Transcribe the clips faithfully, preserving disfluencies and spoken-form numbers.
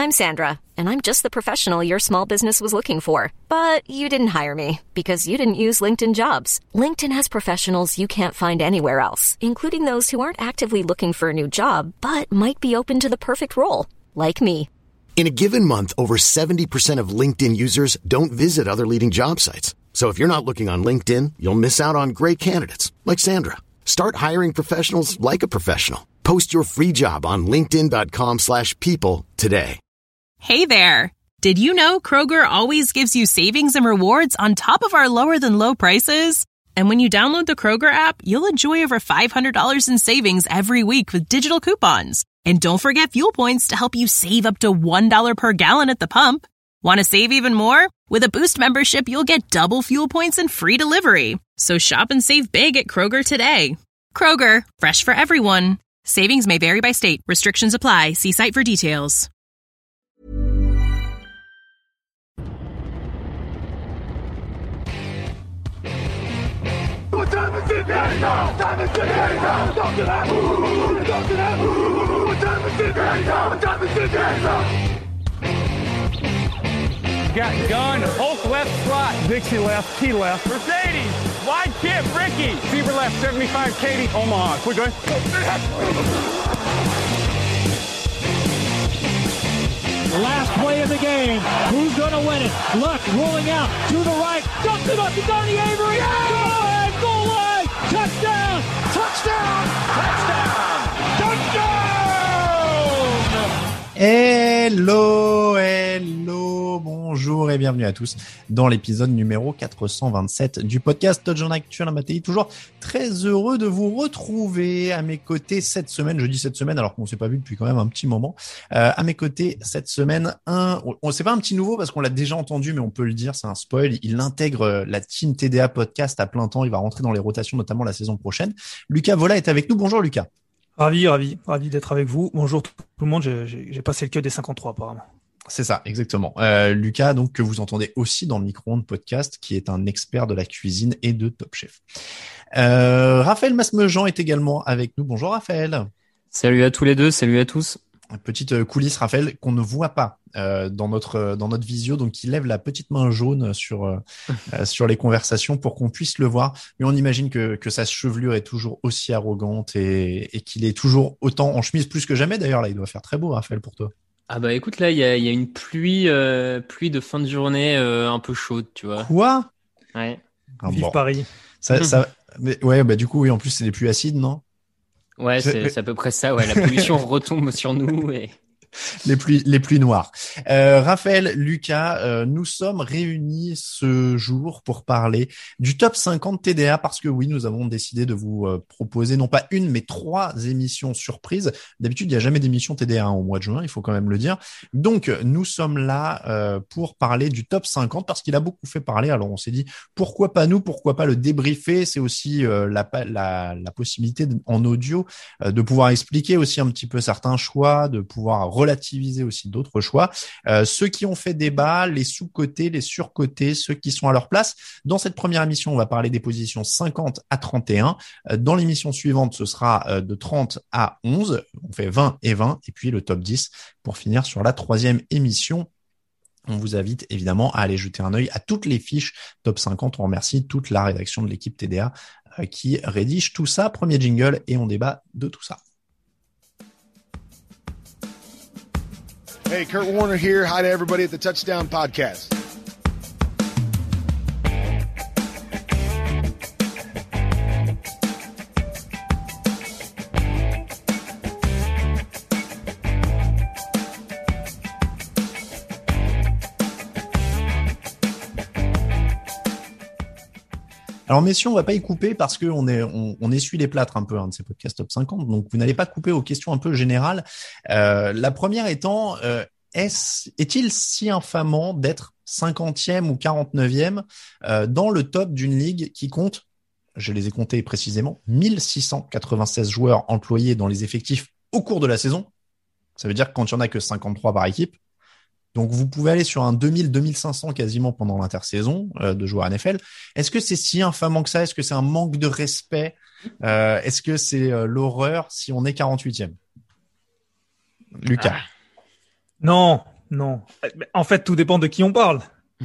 I'm Sandra, and I'm just the professional your small business was looking for. But you didn't hire me because you didn't use LinkedIn Jobs. LinkedIn has professionals you can't find anywhere else, including those who aren't actively looking for a new job, but might be open to the perfect role, like me. In a given month, over seventy percent of LinkedIn users don't visit other leading job sites. So if you're not looking on LinkedIn, you'll miss out on great candidates like Sandra. Start hiring professionals like a professional. Post your free job on linkedin.com slash people today. Hey there. Did you know Kroger always gives you savings and rewards on top of our lower than low prices? And when you download the Kroger app, you'll enjoy over five hundred dollars in savings every week with digital coupons. And don't forget fuel points to help you save up to one dollar per gallon at the pump. Want to save even more? With a Boost membership, you'll get double fuel points and free delivery. So shop and save big at Kroger today. Kroger, fresh for everyone. Savings may vary by state. Restrictions apply. See site for details. What time is it now? What time is it now? Don't do that. Don't do that. What time is it now? What time is it now? Got gun, Hulk left slot, Dixie left, T left, Mercedes, wide chip, Ricky, Fever left, seventy-five, Katie, Omaha. Quick, go Last play of the game. Who's going to win it? Luck rolling out to the right. Dumps it up to Donnie Avery. Yeah! Goal line, goal line. Touchdown. Touchdown. Touchdown. Touchdown. Hello, hello, bonjour et bienvenue à tous dans l'épisode numéro quatre cent vingt-sept du podcast Touchdown Actuel Mattei. Toujours très heureux de vous retrouver à mes côtés cette semaine. Je dis cette semaine alors qu'on s'est pas vu depuis quand même un petit moment. Euh, à mes côtés cette semaine, un, on c'est pas un petit nouveau parce qu'on l'a déjà entendu, mais on peut le dire, c'est un spoil. Il intègre la team T D A podcast à plein temps. Il va rentrer dans les rotations, notamment la saison prochaine. Lucas Vola est avec nous. Bonjour Lucas. Ravi, ravi, ravi d'être avec vous. Bonjour tout le monde, j'ai, j'ai passé le queue des cinquante-trois apparemment. C'est ça, exactement. Euh, Lucas, donc que vous entendez aussi dans le Micro-ondes podcast, qui est un expert de la cuisine et de Top Chef. Euh, Raphaël Masmejean est également avec nous. Bonjour Raphaël. Salut à tous les deux, salut à tous. Petite coulisse, Raphaël, qu'on ne voit pas euh, dans notre dans notre visio, donc il lève la petite main jaune sur euh, sur les conversations pour qu'on puisse le voir. Mais on imagine que que sa chevelure est toujours aussi arrogante et, et qu'il est toujours autant en chemise plus que jamais. D'ailleurs, là, il doit faire très beau, Raphaël, pour toi. Ah bah écoute, là, il y a il y a une pluie euh, pluie de fin de journée euh, un peu chaude, tu vois. Quoi ? Ouais. Ah, Vive bon. Paris. Ça ça. Mais ouais, bah du coup, oui, en plus c'est des pluies acides, non ? Ouais, c'est, c'est à peu près ça. Ouais, la pollution retombe sur nous et les pluies, les pluies noires. Euh, Raphaël, Lucas, euh, nous sommes réunis ce jour pour parler du top cinquante T D A parce que oui, nous avons décidé de vous euh, proposer non pas une mais trois émissions surprises. D'habitude, il n'y a jamais d'émission T D A hein, au mois de juin, il faut quand même le dire. Donc, nous sommes là euh, pour parler du top cinquante parce qu'il a beaucoup fait parler. Alors, on s'est dit pourquoi pas nous, pourquoi pas le débriefer. C'est aussi euh, la, la, la possibilité de, en audio euh, de pouvoir expliquer aussi un petit peu certains choix, de pouvoir relativiser aussi d'autres choix. Euh, ceux qui ont fait débat, les sous-cotés, les surcotés, ceux qui sont à leur place. Dans cette première émission, on va parler des positions cinquante à trente et un. Euh, dans l'émission suivante, ce sera euh, de trente à onze. On fait vingt et vingt. Et puis le top dix pour finir sur la troisième émission. On vous invite évidemment à aller jeter un œil à toutes les fiches top cinquante. On remercie toute la rédaction de l'équipe T D A euh, qui rédige tout ça. Premier jingle et on débat de tout ça. Hey, Kurt Warner here. Hi to everybody at the Touchdown Podcast. Alors messieurs, on va pas y couper parce que on est on, on essuie les plâtres un peu hein, de ces podcasts top cinquante, donc vous n'allez pas couper aux questions un peu générales. Euh, la première étant, euh, est-ce, est-il si infamant d'être cinquantième ou quarante-neuvième euh, dans le top d'une ligue qui compte, je les ai comptés précisément, mille six cent quatre-vingt-seize joueurs employés dans les effectifs au cours de la saison. Ça veut dire que quand il y en a que cinquante-trois par équipe, donc, vous pouvez aller sur un deux mille, deux mille cinq cents quasiment pendant l'intersaison euh, de joueurs N F L. Est-ce que c'est si infamant que ça ? Est-ce que c'est un manque de respect ? euh, Est-ce que c'est euh, l'horreur si on est quarante-huitième ? Lucas. Ah. Non, Non. En fait, tout dépend de qui on parle.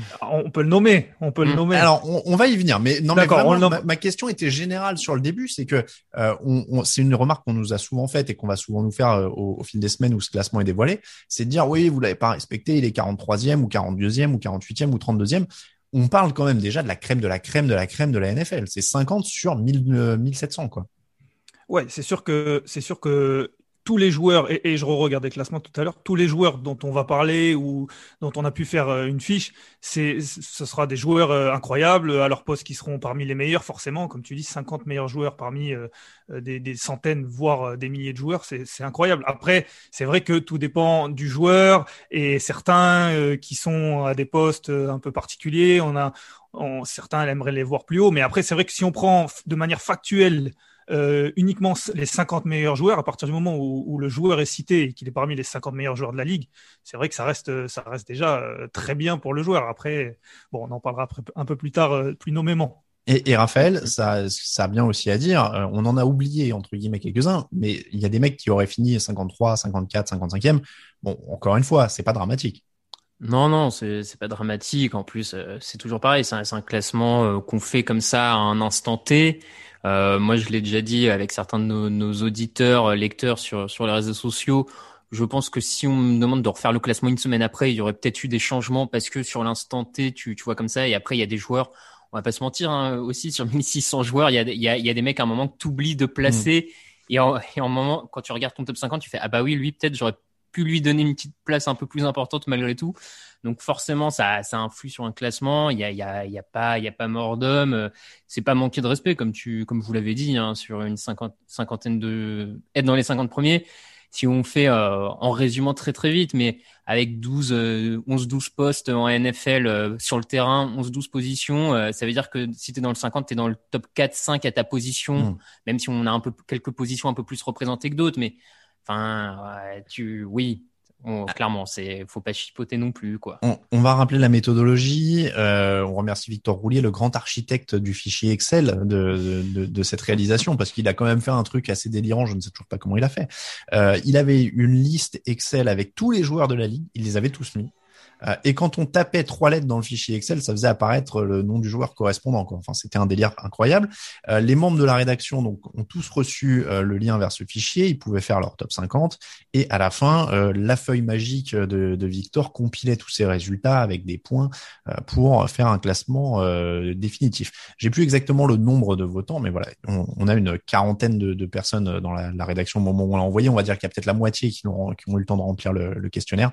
On peut le nommer, on peut le nommer. Alors, on, on va y venir, mais non, mais D'accord, vraiment, on le nomme. ma, ma question était générale sur le début, c'est que euh, on, on, c'est une remarque qu'on nous a souvent faite et qu'on va souvent nous faire euh, au, au fil des semaines où ce classement est dévoilé, c'est de dire oui, vous l'avez pas respecté, il est quarante-troisième ou quarante-deuxième ou quarante-huitième ou trente-deuxième. On parle quand même déjà de la crème de la crème de la crème de la N F L. C'est cinquante sur mille, euh, mille sept cents, quoi. Ouais, c'est sûr que c'est sûr que tous les joueurs, et, et je re-regardais le classement tout à l'heure, tous les joueurs dont on va parler ou dont on a pu faire euh, une fiche, c'est, ce sera des joueurs euh, incroyables à leur poste qui seront parmi les meilleurs, forcément. Comme tu dis, cinquante meilleurs joueurs parmi euh, des, des centaines, voire euh, des milliers de joueurs, c'est, c'est incroyable. Après, c'est vrai que tout dépend du joueur et certains euh, qui sont à des postes euh, un peu particuliers, on a, on, certains aimeraient les voir plus haut. Mais après, c'est vrai que si on prend de manière factuelle Euh, uniquement les cinquante meilleurs joueurs, à partir du moment où, où le joueur est cité et qu'il est parmi les cinquante meilleurs joueurs de la ligue, c'est vrai que ça reste, ça reste déjà euh, très bien pour le joueur. Après, bon, on en parlera après, un peu plus tard, euh, plus nommément. Et, et Raphaël, ça, ça a bien aussi à dire, euh, on en a oublié, entre guillemets, quelques-uns, mais il y a des mecs qui auraient fini cinquante-trois, cinquante-quatre, cinquante-cinquième. Bon, encore une fois, c'est pas dramatique. Non, non, c'est c'est pas dramatique. En plus, euh, c'est toujours pareil. C'est un, c'est un classement euh, qu'on fait comme ça à un instant T. Euh, moi, je l'ai déjà dit avec certains de nos, nos auditeurs, lecteurs sur sur les réseaux sociaux. Je pense que si on me demande de refaire le classement une semaine après, il y aurait peut-être eu des changements parce que sur l'instant T, tu tu vois comme ça. Et après, il y a des joueurs. On va pas se mentir, hein, aussi sur mille six cents joueurs, il y a il y a il y a des mecs à un moment que t'oublies de placer. Mmh. Et en et en moment, quand tu regardes ton top cinquante, tu fais ah bah oui, lui peut-être j'aurais pu lui donner une petite place un peu plus importante malgré tout. Donc forcément, ça, ça influe sur un classement. Il y a, il y a, il y a pas, il y a pas mort d'homme. C'est pas manquer de respect, comme tu, comme vous l'avez dit, hein, sur une cinquante, cinquantaine de, être dans les cinquante premiers. Si on fait, euh, en résumant très très vite, mais avec douze, euh, onze, douze postes en N F L euh, sur le terrain, onze, douze positions, euh, ça veut dire que si t'es dans le cinquante, t'es dans le top quatre, cinq à ta position, mmh. même si on a un peu, quelques positions un peu plus représentées que d'autres, mais enfin, ouais, tu, oui. On, clairement, c'est faut pas chipoter non plus, quoi. On, on va rappeler la méthodologie. Euh, on remercie Victor Roulier, le grand architecte du fichier Excel de, de, de cette réalisation, parce qu'il a quand même fait un truc assez délirant. Je ne sais toujours pas comment il a fait. Euh, il avait une liste Excel avec tous les joueurs de la ligue. Il les avait tous mis. Euh, et quand on tapait trois lettres dans le fichier Excel, ça faisait apparaître le nom du joueur correspondant, quoi. Enfin, c'était un délire incroyable. Euh, les membres de la rédaction donc ont tous reçu euh, le lien vers ce fichier. Ils pouvaient faire leur top cinquante. Et à la fin, euh, la feuille magique de, de Victor compilait tous ces résultats avec des points euh, pour faire un classement euh, définitif. J'ai plus exactement le nombre de votants, mais voilà, on, on a une quarantaine de, de personnes dans la, la rédaction au moment où on l'a envoyé. On va dire qu'il y a peut-être la moitié qui ont, qui ont eu le temps de remplir le, le questionnaire.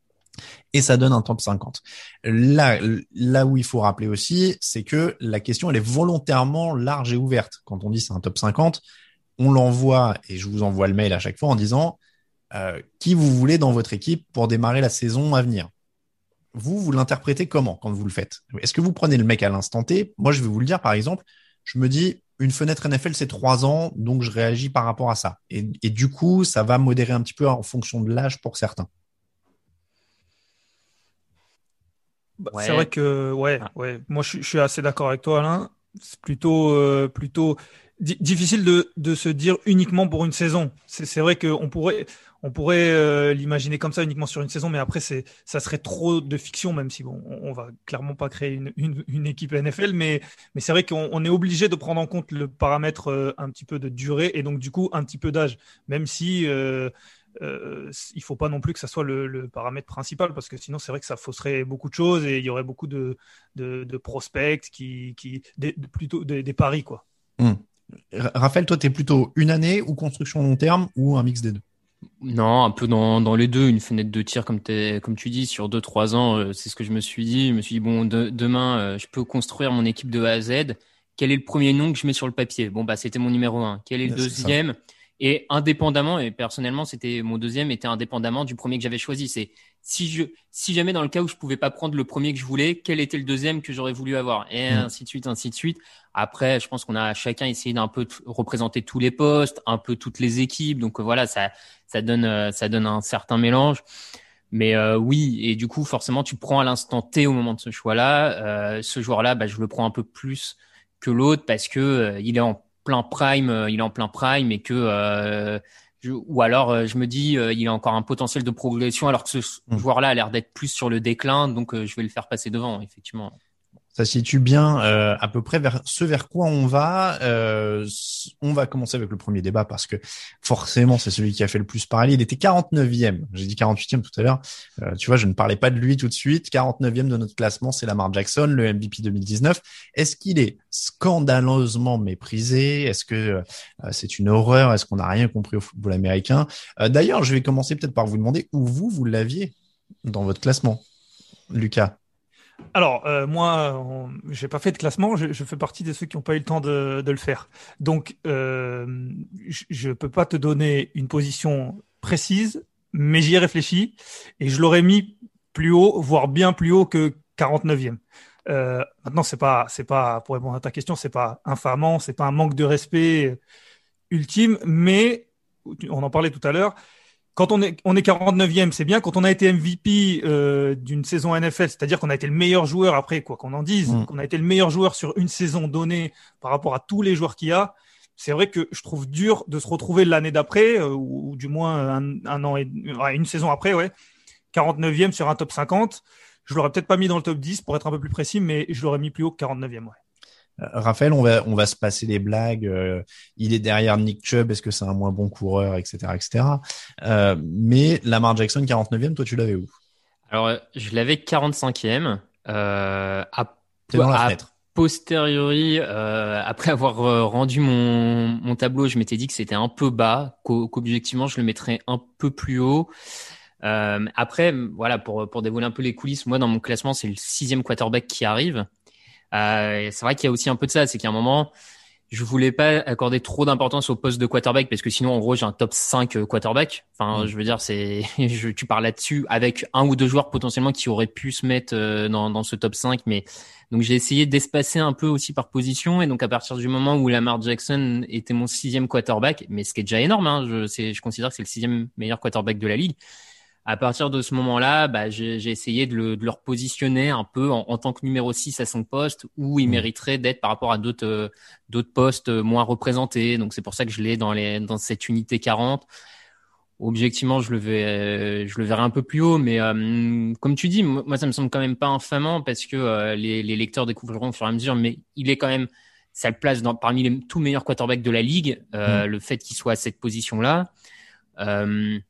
Et ça donne un top cinquante. Là, là où il faut rappeler aussi, c'est que la question, elle est volontairement large et ouverte. Quand on dit c'est un top cinquante, on l'envoie, et je vous envoie le mail à chaque fois en disant euh, qui vous voulez dans votre équipe pour démarrer la saison à venir. Vous, vous l'interprétez comment quand vous le faites? Est-ce que vous prenez le mec à l'instant T? Moi, je vais vous le dire, par exemple, je me dis une fenêtre N F L, c'est trois ans, donc je réagis par rapport à ça. Et, et du coup, ça va modérer un petit peu en fonction de l'âge pour certains. Bah, ouais. C'est vrai que ouais, ah. ouais. Moi, je, je suis assez d'accord avec toi, Alain. C'est plutôt, euh, plutôt di- difficile de, de se dire uniquement pour une saison. C'est, c'est vrai qu'on pourrait, on pourrait euh, l'imaginer comme ça uniquement sur une saison, mais après, c'est, ça serait trop de fiction, même si bon, on, on va clairement pas créer une, une, une équipe N F L, mais, mais c'est vrai qu'on on est obligé de prendre en compte le paramètre euh, un petit peu de durée et donc du coup un petit peu d'âge, même si euh, Euh, il faut pas non plus que ça soit le, le paramètre principal parce que sinon c'est vrai que ça fausserait beaucoup de choses et il y aurait beaucoup de, de, de prospects qui, qui des, de, plutôt des, des paris quoi. Mmh. Raphaël, toi t'es plutôt une année ou construction long terme ou un mix des deux? Non, un peu dans, dans les deux, une fenêtre de tir comme, t'es, comme tu dis sur deux trois ans, euh, c'est ce que je me suis dit. Je me suis dit bon de, demain euh, je peux construire mon équipe de A à Z. Quel est le premier nom que je mets sur le papier? Bon bah c'était mon numéro un. Quel est le Là, deuxième? Et indépendamment, et personnellement, c'était mon deuxième était indépendamment du premier que j'avais choisi. C'est si je, si jamais dans le cas où je pouvais pas prendre le premier que je voulais, quel était le deuxième que j'aurais voulu avoir, et mmh. ainsi de suite, ainsi de suite. Après, je pense qu'on a chacun essayé d'un peu représenter tous les postes, un peu toutes les équipes. Donc voilà, ça, ça donne, ça donne un certain mélange. Mais euh, oui, et du coup, forcément, tu prends à l'instant T au moment de ce choix-là. Euh, ce joueur-là, bah, je le prends un peu plus que l'autre parce que euh, il est en plein prime, il est en plein prime et que euh, Je, ou alors euh, je me dis euh, il a encore un potentiel de progression alors que ce mmh. joueur-là a l'air d'être plus sur le déclin, donc euh, je vais le faire passer devant, effectivement. Ça situe bien euh, à peu près vers ce vers quoi on va. Euh, on va commencer avec le premier débat parce que forcément c'est celui qui a fait le plus parler. Il était quarante-neuvième. J'ai dit quarante-huitième tout à l'heure. Euh, tu vois, je ne parlais pas de lui tout de suite. quarante-neuvième de notre classement, c'est Lamar Jackson, le M V P deux mille dix-neuf. Est-ce qu'il est scandaleusement méprisé? Est-ce que euh, c'est une horreur? Est-ce qu'on n'a rien compris au football américain? euh, D'ailleurs, je vais commencer peut-être par vous demander où vous, vous l'aviez dans votre classement, Lucas. Alors, euh, moi, on... j'ai pas fait de classement. Je, je fais partie de ceux qui n'ont pas eu le temps de, de le faire. Donc, euh, je, je peux pas te donner une position précise, mais j'y ai réfléchi et je l'aurais mis plus haut, voire bien plus haut que quarante-neuvième. Euh, maintenant, c'est pas, c'est pas, pour répondre à ta question, c'est pas infamant, c'est pas un manque de respect ultime, mais on en parlait tout à l'heure. Quand on est, on est quarante-neuvième, c'est bien. Quand on a été M V P euh, d'une saison N F L, c'est-à-dire qu'on a été le meilleur joueur après, quoi qu'on en dise, mmh. qu'on a été le meilleur joueur sur une saison donnée par rapport à tous les joueurs qu'il y a, c'est vrai que je trouve dur de se retrouver l'année d'après, euh, ou, ou du moins un, un an et ouais, une saison après, ouais, quarante-neuvième sur un top cinquante. Je l'aurais peut-être pas mis dans le top dix pour être un peu plus précis, mais je l'aurais mis plus haut que quarante-neuvième, ouais. Raphaël, on va on va se passer les blagues. Euh, il est derrière Nick Chubb. Est-ce que c'est un moins bon coureur, et cetera, et cetera. Euh, mais Lamar Jackson, quarante-neuvième, toi, tu l'avais où? Alors, je l'avais quarante-cinquième. Euh, à, T'es dans la à fenêtre. Posteriori, euh, après avoir rendu mon mon tableau, je m'étais dit que c'était un peu bas, qu'o, qu'objectivement, je le mettrais un peu plus haut. Euh, après, voilà, pour pour dévoiler un peu les coulisses, moi, dans mon classement, c'est le sixième quarterback qui arrive. Euh, c'est vrai qu'il y a aussi un peu de ça, c'est qu'à un moment, je voulais pas accorder trop d'importance au poste de quarterback parce que sinon, en gros, j'ai un top cinq quarterback. Enfin, mmh. je veux dire, c'est, je, tu parles là-dessus avec un ou deux joueurs potentiellement qui auraient pu se mettre dans, dans ce top cinq, mais donc j'ai essayé d'espacer un peu aussi par position et donc à partir du moment où Lamar Jackson était mon sixième quarterback, mais ce qui est déjà énorme, hein, je, c'est, je considère que c'est le sixième meilleur quarterback de la ligue. À partir de ce moment-là, bah, j'ai, j'ai essayé de le, de le repositionner un peu en, en tant que numéro six à son poste où il mmh. mériterait d'être par rapport à d'autres, euh, d'autres postes moins représentés. Donc, c'est pour ça que je l'ai dans les, dans cette unité quarante. Objectivement, je le vais, euh, je le verrai un peu plus haut, mais euh, comme tu dis, moi, ça me semble quand même pas infamant parce que euh, les, les lecteurs découvriront au fur et à mesure, mais il est quand même, ça le place dans, parmi les tout meilleurs quarterbacks de la ligue, euh, mmh. le fait qu'il soit à cette position-là. Euh,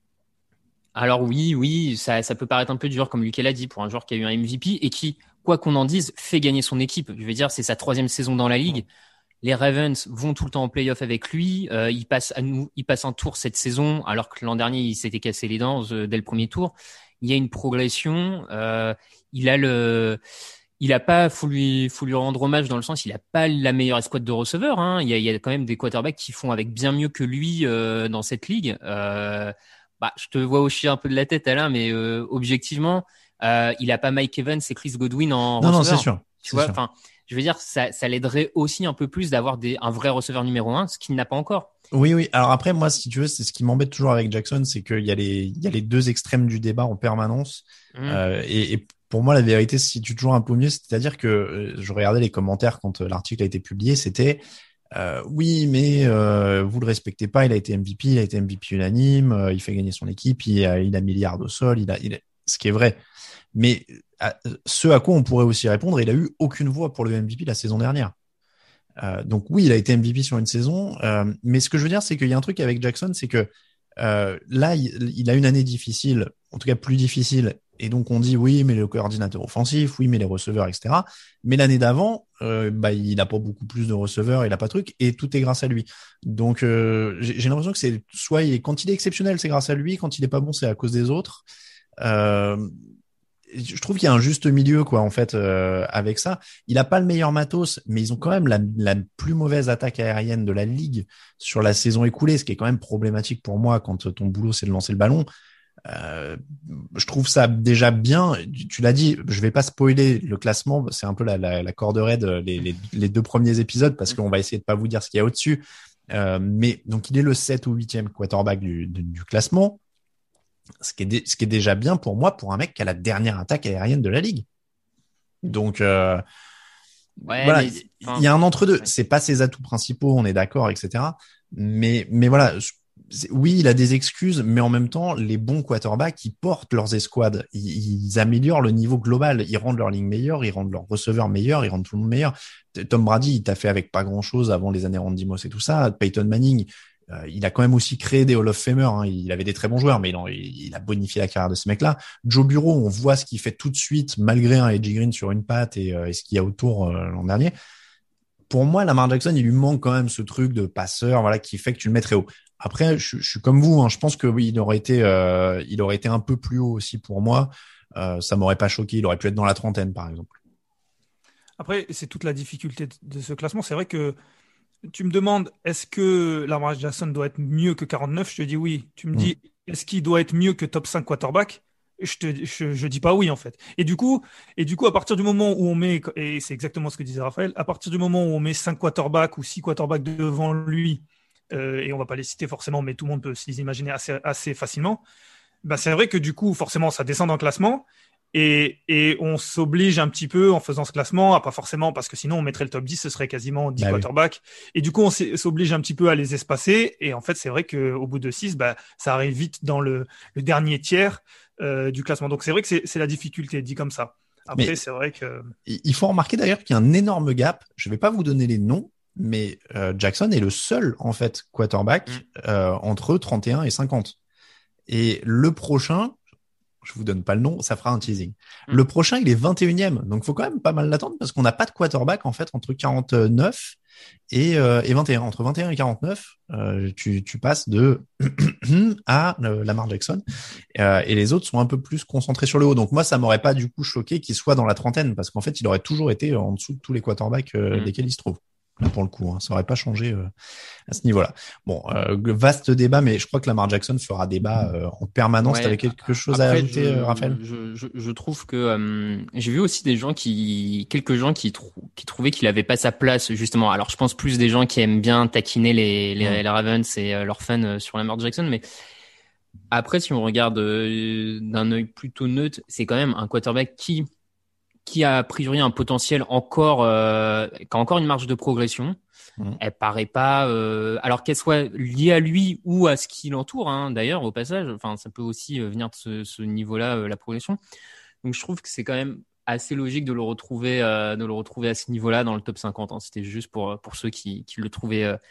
Alors oui, oui, ça, ça peut paraître un peu dur, comme Lucas l'a dit, pour un joueur qui a eu un M V P et qui, quoi qu'on en dise, fait gagner son équipe. Je veux dire, c'est sa troisième saison dans la ligue. Les Ravens vont tout le temps en play-off avec lui. Euh, il passe à nous, il passe un tour cette saison, alors que l'an dernier il s'était cassé les dents euh, dès le premier tour. Il y a une progression. Euh, il a le, il a pas, faut lui, faut lui rendre hommage dans le sens, il a pas la meilleure escouade de receveurs. Hein. Il y a, il y a quand même des quarterbacks qui font avec bien mieux que lui euh, dans cette ligue. Euh, Bah, je te vois hocher un peu de la tête, Alain, mais euh, objectivement, euh, il a pas Mike Evans et Chris Godwin en non, receveur. Non, c'est sûr. Tu c'est vois, sûr. enfin, je veux dire, ça, ça l'aiderait aussi un peu plus d'avoir des, un vrai receveur numéro un, ce qu'il n'a pas encore. Oui, oui. Alors après, moi, si tu veux, c'est ce qui m'embête toujours avec Jackson, c'est qu'il y a les, il y a les deux extrêmes du débat en permanence. Mmh. Euh, et, et pour moi, la vérité se situe toujours un peu mieux. C'est-à-dire que euh, je regardais les commentaires quand euh, l'article a été publié, c'était Euh, oui, mais euh, vous le respectez pas. Il a été M V P, il a été M V P unanime. Euh, il fait gagner son équipe. Il a, il a milliard au sol. Il a, il a, ce qui est vrai. Mais à, ce à quoi on pourrait aussi répondre, il a eu aucune voix pour le M V P la saison dernière. Euh, donc oui, il a été M V P sur une saison. Euh, mais ce que je veux dire, c'est qu'il y a un truc avec Jackson, c'est que euh, là, il, il a une année difficile, en tout cas plus difficile. Et donc, on dit, oui, mais le coordinateur offensif, oui, mais les receveurs, et cetera. Mais l'année d'avant, euh, bah, il n'a pas beaucoup plus de receveurs, il n'a pas de truc, et tout est grâce à lui. Donc, euh, j'ai, j'ai l'impression que c'est soit il est, quand il est exceptionnel, c'est grâce à lui, quand il est pas bon, c'est à cause des autres. Euh, je trouve qu'il y a un juste milieu, quoi, en fait, euh, avec ça. Il a pas le meilleur matos, mais ils ont quand même la, la plus mauvaise attaque aérienne de la ligue sur la saison écoulée, ce qui est quand même problématique pour moi quand ton boulot, c'est de lancer le ballon. Euh, je trouve ça déjà bien. Tu, tu l'as dit, je vais pas spoiler le classement. C'est un peu la, la, la corde raide les, les, les deux premiers épisodes parce qu'on va essayer de pas vous dire ce qu'il y a au-dessus. Euh, mais donc il est le sept ou huitième quarterback du, du, du classement, ce qui est dé, ce qui est déjà bien pour moi pour un mec qui a la dernière attaque aérienne de la ligue. Donc euh, ouais, voilà, il enfin, y a un entre-deux. Ouais. C'est pas ses atouts principaux, on est d'accord, et cetera. Mais mais voilà. Je, oui, il a des excuses, mais en même temps, les bons quarterbacks, ils portent leurs escouades. Ils, ils améliorent le niveau global. Ils rendent leur ligne meilleure, ils rendent leurs receveurs meilleurs, ils rendent tout le monde meilleur. Tom Brady, il t'a fait avec pas grand-chose avant les années Randy Moss et tout ça. Peyton Manning, euh, il a quand même aussi créé des Hall of Famers. Hein. Il avait des très bons joueurs, mais il, il a bonifié la carrière de ces mecs-là. Joe Burrow, on voit ce qu'il fait tout de suite, malgré un Edgy Green sur une patte et, euh, et ce qu'il y a autour euh, l'an dernier. Pour moi, Lamar Jackson, il lui manque quand même ce truc de passeur, voilà, qui fait que tu le mets très haut. Après, je, je suis comme vous, hein, je pense que oui, il aurait été, euh, il aurait été un peu plus haut aussi pour moi. Euh, ça m'aurait pas choqué. Il aurait pu être dans la trentaine, par exemple. Après, c'est toute la difficulté de ce classement. C'est vrai que tu me demandes, est-ce que Lamar Jackson doit être mieux que quarante-neuf? Je te dis oui. Tu me dis, mmh. est-ce qu'il doit être mieux que top cinq quarterback? Je te, je, je dis pas oui, en fait. Et du coup, et du coup, à partir du moment où on met, et c'est exactement ce que disait Raphaël, à partir du moment où on met cinq quarterbacks ou six quarterbacks devant lui, euh, et on va pas les citer forcément, mais tout le monde peut se les imaginer assez, assez facilement, ben c'est vrai que du coup, forcément, ça descend dans le classement. Et, et on s'oblige un petit peu en faisant ce classement, à pas forcément, parce que sinon on mettrait le top dix, ce serait quasiment dix bah quarterbacks. Oui. Et du coup, on s'oblige un petit peu à les espacer. Et en fait, c'est vrai qu'au bout de six, bah, ça arrive vite dans le, le dernier tiers euh, du classement. Donc c'est vrai que c'est la difficulté, dit comme ça. Après, c'est vrai que... Il faut remarquer d'ailleurs qu'il y a un énorme gap. Je vais pas vous donner les noms, mais euh, Jackson est le seul, en fait, quarterback mmh. euh, entre trente et un et cinquante. Et le prochain... je vous donne pas le nom, ça fera un teasing. Mmh. Le prochain, il est vingt et unième, donc faut quand même pas mal l'attendre parce qu'on n'a pas de quarterback en fait entre quarante-neuf et, euh, et vingt et un. Entre vingt et un et quarante-neuf, euh, tu, tu passes de à euh, Lamar Jackson euh, et les autres sont un peu plus concentrés sur le haut. Donc moi, ça m'aurait pas du coup choqué qu'il soit dans la trentaine parce qu'en fait, il aurait toujours été en dessous de tous les quarterbacks euh, mmh. desquels il se trouve. Là pour le coup, hein, ça aurait pas changé euh, à ce niveau-là. Bon, euh, vaste débat, mais je crois que Lamar Jackson fera débat euh, en permanence. Ouais, T'avais quelque chose après, à ajouter, je, Raphaël? je, je, je trouve que euh, j'ai vu aussi des gens qui, quelques gens qui, trou, qui trouvaient qu'il avait pas sa place justement. Alors je pense plus des gens qui aiment bien taquiner les, les, ouais. les Ravens et euh, leurs fans euh, sur Lamar Jackson, mais après si on regarde euh, d'un œil plutôt neutre, c'est quand même un quarterback qui qui a a priori un potentiel encore, euh, qui a encore une marge de progression. Mmh. Elle paraît pas, euh, alors qu'elle soit liée à lui ou à ce qui l'entoure, hein, d'ailleurs, au passage. Enfin, ça peut aussi venir de ce, ce niveau-là, euh, la progression. Donc, je trouve que c'est quand même assez logique de le retrouver, euh, de le retrouver à ce niveau-là dans le top cinquante. Hein. C'était juste pour pour ceux qui qui le trouvaient euh,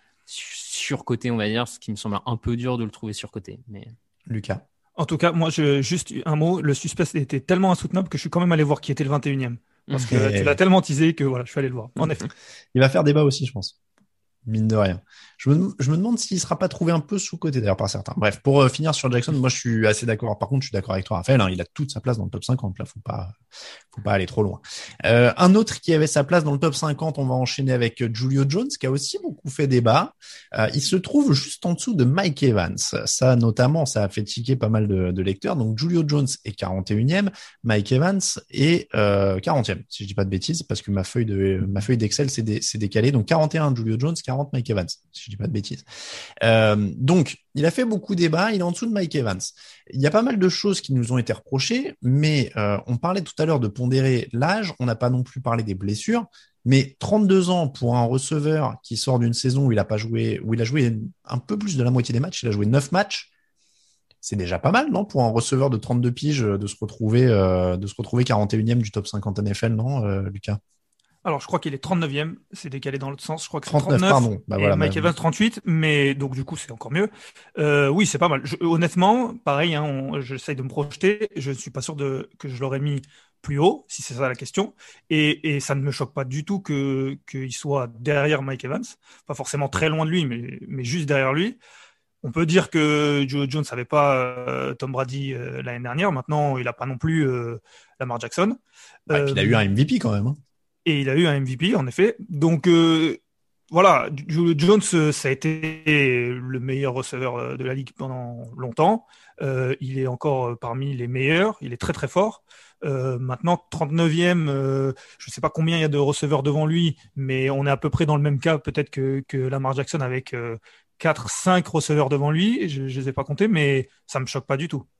surcoté, on va dire, ce qui me semble un peu dur de le trouver surcoté. Mais Lucas. En tout cas, moi, je, juste un mot, le suspense était tellement insoutenable que je suis quand même allé voir qui était le vingt et unième. Parce que et... tu l'as tellement teasé que voilà, je suis allé le voir. En effet. Il va faire débat aussi, je pense. Mine de rien. Je me, je me demande s'il sera pas trouvé un peu sous-côté d'ailleurs par certains. Bref, pour euh, finir sur Jackson, moi je suis assez d'accord. Par contre, je suis d'accord avec toi, Raphaël. Hein, il a toute sa place dans le top cinquante. Là, faut pas, faut pas aller trop loin. Euh, un autre qui avait sa place dans le top cinquante, on va enchaîner avec Julio Jones, qui a aussi beaucoup fait débat. Euh, il se trouve juste en dessous de Mike Evans. Ça, notamment, ça a fait tiquer pas mal de, de lecteurs. Donc Julio Jones est quarante et unième, Mike Evans est euh, quarantième, si je dis pas de bêtises, parce que ma feuille de ma feuille d'Excel s'est dé, décalée. Donc quarante et un Julio Jones, quarante Mike Evans, si je dis pas de bêtises. Euh, donc, il a fait beaucoup de débats, il est en dessous de Mike Evans. Il y a pas mal de choses qui nous ont été reprochées, mais euh, on parlait tout à l'heure de pondérer l'âge, on n'a pas non plus parlé des blessures, mais trente-deux ans pour un receveur qui sort d'une saison où il a pas joué, où il a joué un peu plus de la moitié des matchs, il a joué neuf matchs, c'est déjà pas mal, non, pour un receveur de trente-deux piges de se retrouver, euh, de se retrouver quarante et unième du top cinquante N F L, non, euh, Lucas? Alors, je crois qu'il est trente-neuvième, c'est décalé dans l'autre sens. Je crois que c'est trente-neuf, trente-neuf, pardon. Bah, et voilà, Mike bah, Evans trente-huit, mais donc du coup, c'est encore mieux. Euh, oui, c'est pas mal. Je, honnêtement, pareil, hein, on, j'essaye de me projeter. Je ne suis pas sûr de, que je l'aurais mis plus haut, si c'est ça la question. Et, et ça ne me choque pas du tout que qu'il soit derrière Mike Evans. Pas forcément très loin de lui, mais, mais juste derrière lui. On peut dire que Joe Jones n'avait pas euh, Tom Brady euh, l'année dernière. Maintenant, il n'a pas non plus euh, Lamar Jackson. Ah, et puis il a eu un M V P quand même. Hein. Et il a eu un M V P, en effet. Donc, euh, voilà, Jones, ça a été le meilleur receveur de la ligue pendant longtemps. Euh, il est encore parmi les meilleurs. Il est très, très fort. Euh, maintenant, trente-neuvième, euh, je ne sais pas combien il y a de receveurs devant lui, mais on est à peu près dans le même cas, peut-être que, que Lamar Jackson avec euh, quatre cinq receveurs devant lui. Je ne les ai pas comptés, mais ça ne me choque pas du tout.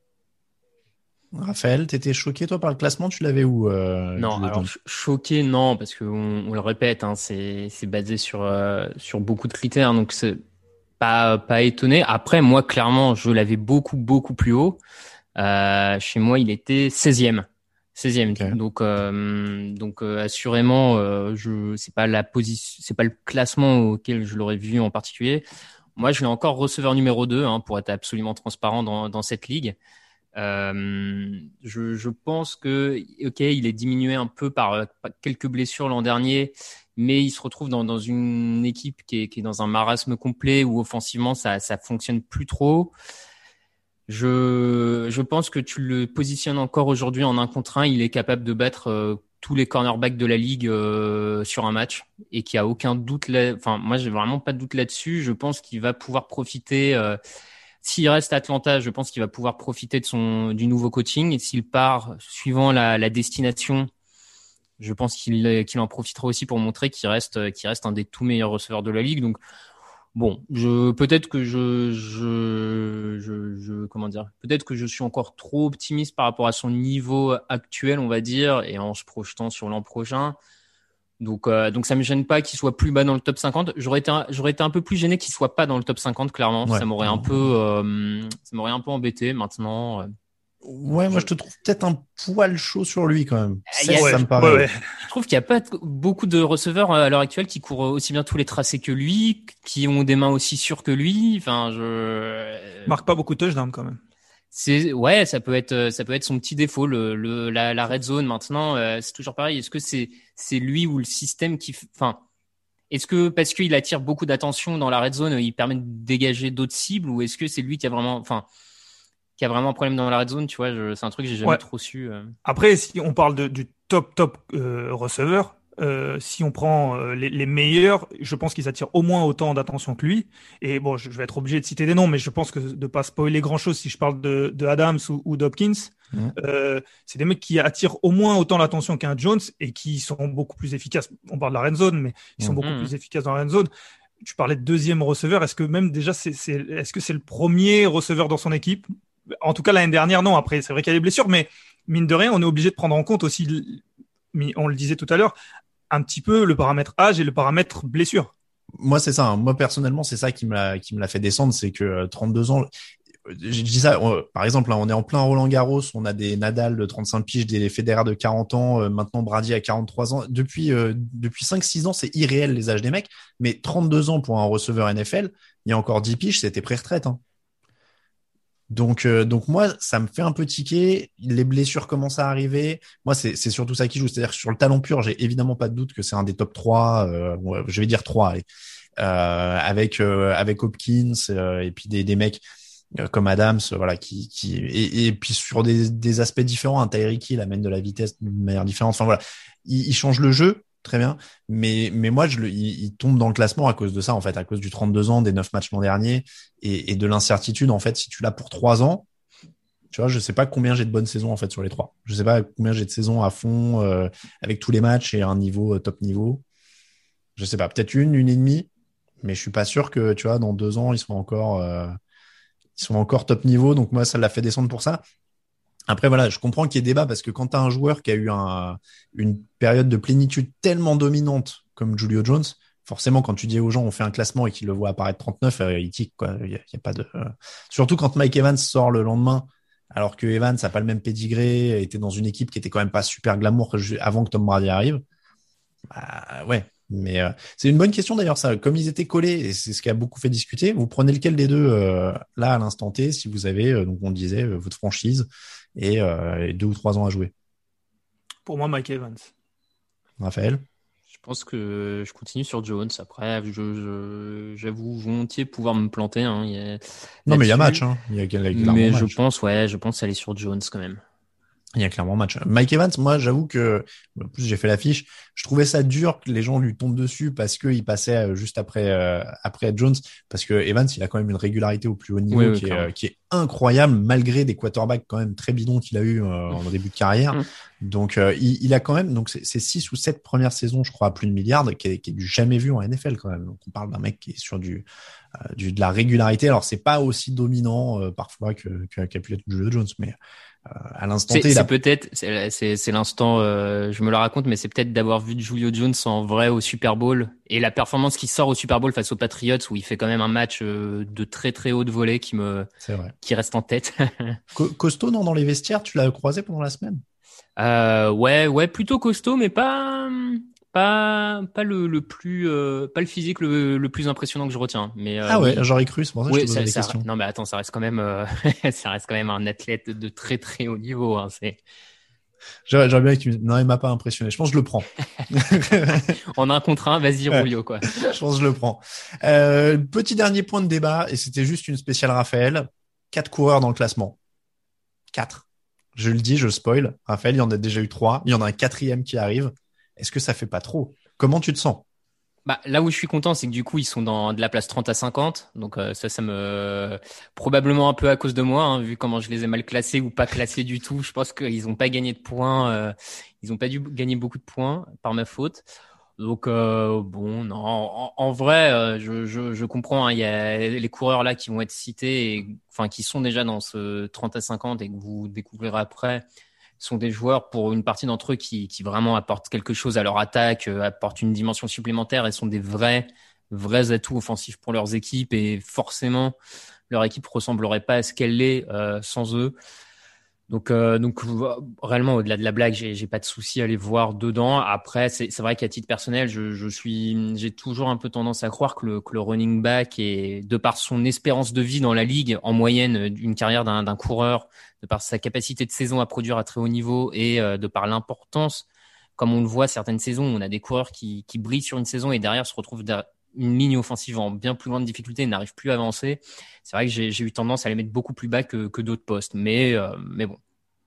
Raphaël, t'étais choqué toi par le classement, tu l'avais où euh, Non, alors ch- choqué non, parce que on, on le répète, hein, c'est c'est basé sur euh, sur beaucoup de critères, donc c'est pas pas étonné. Après, moi, clairement, je l'avais beaucoup beaucoup plus haut. Euh, chez moi, il était seizième. seizième. Okay. Donc, euh, donc euh, assurément, euh, je c'est pas la position, c'est pas le classement auquel je l'aurais vu en particulier. Moi, je l'ai encore receveur numéro deux, hein, pour être absolument transparent dans dans cette ligue. Euh, je, je pense que, ok, il est diminué un peu par, par quelques blessures l'an dernier, mais il se retrouve dans, dans une équipe qui est, qui est dans un marasme complet où offensivement ça, ça fonctionne plus trop. Je, je pense que tu le positionnes encore aujourd'hui en un contre un, il est capable de battre euh, tous les cornerbacks de la ligue euh, sur un match et qu'il y a aucun doute là. Enfin, moi, j'ai vraiment pas de doute là-dessus. Je pense qu'il va pouvoir profiter. Euh, S'il reste à Atlanta, je pense qu'il va pouvoir profiter de son du nouveau coaching. Et s'il part suivant la, la destination, je pense qu'il qu'il en profitera aussi pour montrer qu'il reste qu'il reste un des tout meilleurs receveurs de la ligue. Donc bon, je peut-être que je je je, je comment dire, peut-être que je suis encore trop optimiste par rapport à son niveau actuel, on va dire, et en se projetant sur l'an prochain. Donc, euh, donc ça me gêne pas qu'il soit plus bas dans le top cinquante. J'aurais été, un, j'aurais été un peu plus gêné qu'il soit pas dans le top cinquante, clairement. Ouais. Ça m'aurait un peu, euh, ça m'aurait un peu embêté. Maintenant. Euh, ouais, moi je te trouve peut-être un poil chaud sur lui quand même. Ça, ouais, ça me paraît. Ouais, ouais. Je trouve qu'il y a pas beaucoup de receveurs à l'heure actuelle qui courent aussi bien tous les tracés que lui, qui ont des mains aussi sûres que lui. Enfin, je. Marque pas beaucoup de touchdowns quand même. C'est ouais, ça peut être ça peut être son petit défaut, le, le la, la red zone. Maintenant, euh, c'est toujours pareil. Est-ce que c'est c'est lui ou le système qui, enfin, est-ce que parce qu'il attire beaucoup d'attention dans la red zone, il permet de dégager d'autres cibles, ou est-ce que c'est lui qui a vraiment, enfin, qui a vraiment un problème dans la red zone, tu vois, je, c'est un truc que j'ai jamais ouais. trop su. Euh... Après, si on parle de, du top top euh, receveur. Euh, si on prend euh, les, les meilleurs, je pense qu'ils attirent au moins autant d'attention que lui. Et bon, je, je vais être obligé de citer des noms, mais je pense que de pas spoiler grand chose si je parle de, de Adams ou, ou d'Hopkins, mmh. euh, c'est des mecs qui attirent au moins autant l'attention qu'un Jones et qui sont beaucoup plus efficaces. On parle de la red zone, mais ils sont mmh. beaucoup plus efficaces dans la red zone. Tu parlais de deuxième receveur. Est-ce que même déjà, c'est, c'est, est-ce que c'est le premier receveur dans son équipe? En tout cas, l'année dernière, non. Après, c'est vrai qu'il y a des blessures, mais mine de rien, on est obligé de prendre en compte aussi, on le disait tout à l'heure, un petit peu le paramètre âge et le paramètre blessure. Moi, c'est ça. Hein. Moi, personnellement, c'est ça qui me l'a, qui me l'a fait descendre. C'est que euh, trente-deux ans, je dis ça, euh, par exemple, là, on est en plein Roland Garros, on a des Nadal de trente-cinq piges, des Federer de quarante ans, euh, maintenant Brady à quarante-trois ans. Depuis, euh, depuis cinq six ans, c'est irréel les âges des mecs. Mais trente-deux ans pour un receveur N F L, il y a encore dix piges, c'était pré-retraite. Hein. Donc, euh, donc moi, ça me fait un peu tiquer. Les blessures commencent à arriver. Moi, c'est, c'est surtout ça qui joue. C'est-à-dire que sur le talent pur, j'ai évidemment pas de doute que c'est un des top trois. Euh, je vais dire trois, allez, euh, avec euh, avec Hopkins euh, et puis des des mecs euh, comme Adams, euh, voilà, qui qui et, et puis sur des des aspects différents. Un Tyreek Hill amène de la vitesse d'une manière différente. Enfin voilà, il, il change le jeu. Très bien, mais mais moi je le, il, il tombe dans le classement à cause de ça en fait, à cause du trente-deux ans, des neuf matchs l'an dernier et, et de l'incertitude en fait. Si tu l'as pour trois ans, tu vois, je sais pas combien j'ai de bonnes saisons en fait sur les trois. Je sais pas combien j'ai de saisons à fond euh, avec tous les matchs et un niveau euh, top niveau. Je sais pas, peut-être une, une et demie, mais je suis pas sûr que tu vois dans deux ans ils soient encore euh, ils sont encore top niveau. Donc moi ça l'a fait descendre pour ça. Après, voilà, je comprends qu'il y ait débat parce que quand tu as un joueur qui a eu un, une période de plénitude tellement dominante comme Julio Jones, forcément, quand tu dis aux gens on fait un classement et qu'ils le voient apparaître trente-neuf, euh, il tique, quoi. Il y a, il y a pas de, euh... surtout quand Mike Evans sort le lendemain, alors que Evans n'a pas le même pédigré, était dans une équipe qui était quand même pas super glamour avant que Tom Brady arrive. Bah, ouais. Mais euh, c'est une bonne question d'ailleurs ça. Comme ils étaient collés, et c'est ce qui a beaucoup fait discuter, vous prenez lequel des deux euh, là à l'instant T si vous avez, euh, donc on disait, euh, votre franchise et, euh, et deux ou trois ans à jouer. Pour moi, Mike Evans. Raphaël? Je pense que je continue sur Jones. Après, je, je, j'avoue volontiers pouvoir me planter. Hein. Il y a, non, mais il y a match. Hein. Il y a, il y a mais match. je pense, ouais, je pense aller sur Jones quand même. Il y a clairement match. Mike Evans, moi, j'avoue que, en plus, j'ai fait l'affiche. Je trouvais ça dur que les gens lui tombent dessus parce que il passait juste après, euh, après Jones. Parce que Evans, il a quand même une régularité au plus haut niveau oui, qui, oui, est, euh, qui est incroyable malgré des quarterbacks quand même très bidons qu'il a eu euh, en début de carrière. Mmh. Donc, euh, il, il a quand même, donc, c'est, c'est six ou sept premières saisons, je crois, à plus de milliards, qui est, qui est du jamais vu en N F L quand même. Donc, on parle d'un mec qui est sur du, euh, du, de la régularité. Alors, c'est pas aussi dominant, euh, parfois que, que, qu'a pu être Julio Jones, mais, à l'instant c'est, T. C'est a... peut-être, c'est, c'est, c'est l'instant, euh, je me le raconte, mais c'est peut-être d'avoir vu Julio Jones en vrai au Super Bowl et la performance qui sort au Super Bowl face aux Patriots où il fait quand même un match euh, de très très haut de volée qui me, c'est vrai. qui reste en tête. Co- costaud, non, dans les vestiaires, tu l'as croisé pendant la semaine? Euh, ouais, ouais, plutôt costaud, mais pas, pas, pas le, le plus, euh, pas le physique le, le plus impressionnant que je retiens. Mais euh, ah ouais, oui. j'aurais cru, c'est pour ça que Oui, je te posais ça, des ça, questions. non, mais attends, ça reste quand même, euh, ça reste quand même un athlète de très très haut niveau. Hein, c'est. J'aurais, j'aurais bien que tu me dises, non, il m'a pas impressionné. Je pense que je le prends. En un contre un, vas-y, ouais. Rulio, quoi. Je pense que je le prends. Euh, petit dernier point de débat, et c'était juste une spéciale Raphaël. Quatre coureurs dans le classement. Quatre. Je le dis, je spoil. Raphaël, il y en a déjà eu trois. Il y en a un quatrième qui arrive. Est-ce que ça fait pas trop? Comment tu te sens? Bah, là où je suis content, c'est que du coup, ils sont dans de la place trente à cinquante. Donc, euh, ça, ça me, probablement un peu à cause de moi, hein, vu comment je les ai mal classés ou pas classés du tout. Je pense qu'ils ont pas gagné de points, euh, ils ont pas dû gagner beaucoup de points par ma faute. Donc, euh, bon, non, en, en vrai, euh, je, je, je comprends, hein, il y a les coureurs là qui vont être cités et, enfin, qui sont déjà dans ce trente à cinquante et que vous découvrirez après. Sont des joueurs pour une partie d'entre eux qui, qui vraiment apportent quelque chose à leur attaque, euh, apportent une dimension supplémentaire et sont des vrais, vrais atouts offensifs pour leurs équipes et forcément leur équipe ressemblerait pas à ce qu'elle est euh, sans eux. Donc, euh, donc réellement au-delà de la blague, j'ai, j'ai pas de souci à les voir dedans. Après, c'est, c'est vrai qu'à titre personnel, je, je suis, j'ai toujours un peu tendance à croire que le, que le running back est, de par son espérance de vie dans la ligue, en moyenne d'une carrière d'un, d'un coureur, de par sa capacité de saison à produire à très haut niveau et euh, de par l'importance, comme on le voit certaines saisons, on a des coureurs qui, qui brillent sur une saison et derrière se retrouvent derrière une ligne offensive en bien plus grande difficulté et n'arrivent plus à avancer. C'est vrai que j'ai, j'ai eu tendance à les mettre beaucoup plus bas que, que d'autres postes, mais, euh, mais bon.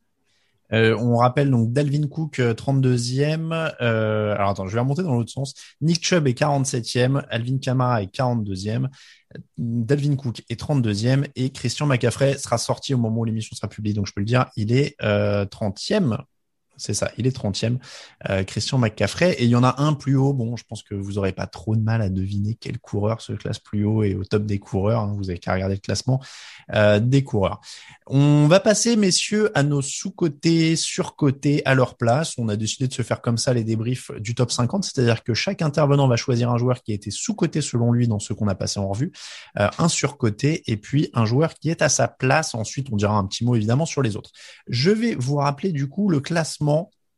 Euh, on rappelle donc Dalvin Cook trente-deuxième. Euh, alors attends, je vais remonter dans l'autre sens. Nick Chubb est quarante-septième, Alvin Kamara est quarante-deuxième, Dalvin Cook est trente-deuxième et Christian McCaffrey sera sorti au moment où l'émission sera publiée, donc je peux le dire, il est euh, trentième. C'est ça, il est trentième, euh, Christian McCaffrey. Et il y en a un plus haut. Bon, je pense que vous aurez pas trop de mal à deviner quel coureur se classe plus haut et au top des coureurs. Hein, vous avez qu'à regarder le classement euh, des coureurs. On va passer, messieurs, à nos sous-cotés, sur-cotés à leur place. On a décidé de se faire comme ça les débriefs du top cinquante, c'est-à-dire que chaque intervenant va choisir un joueur qui a été sous-coté selon lui dans ce qu'on a passé en revue, euh, un sur-coté et puis un joueur qui est à sa place. Ensuite, on dira un petit mot évidemment sur les autres. Je vais vous rappeler du coup le classement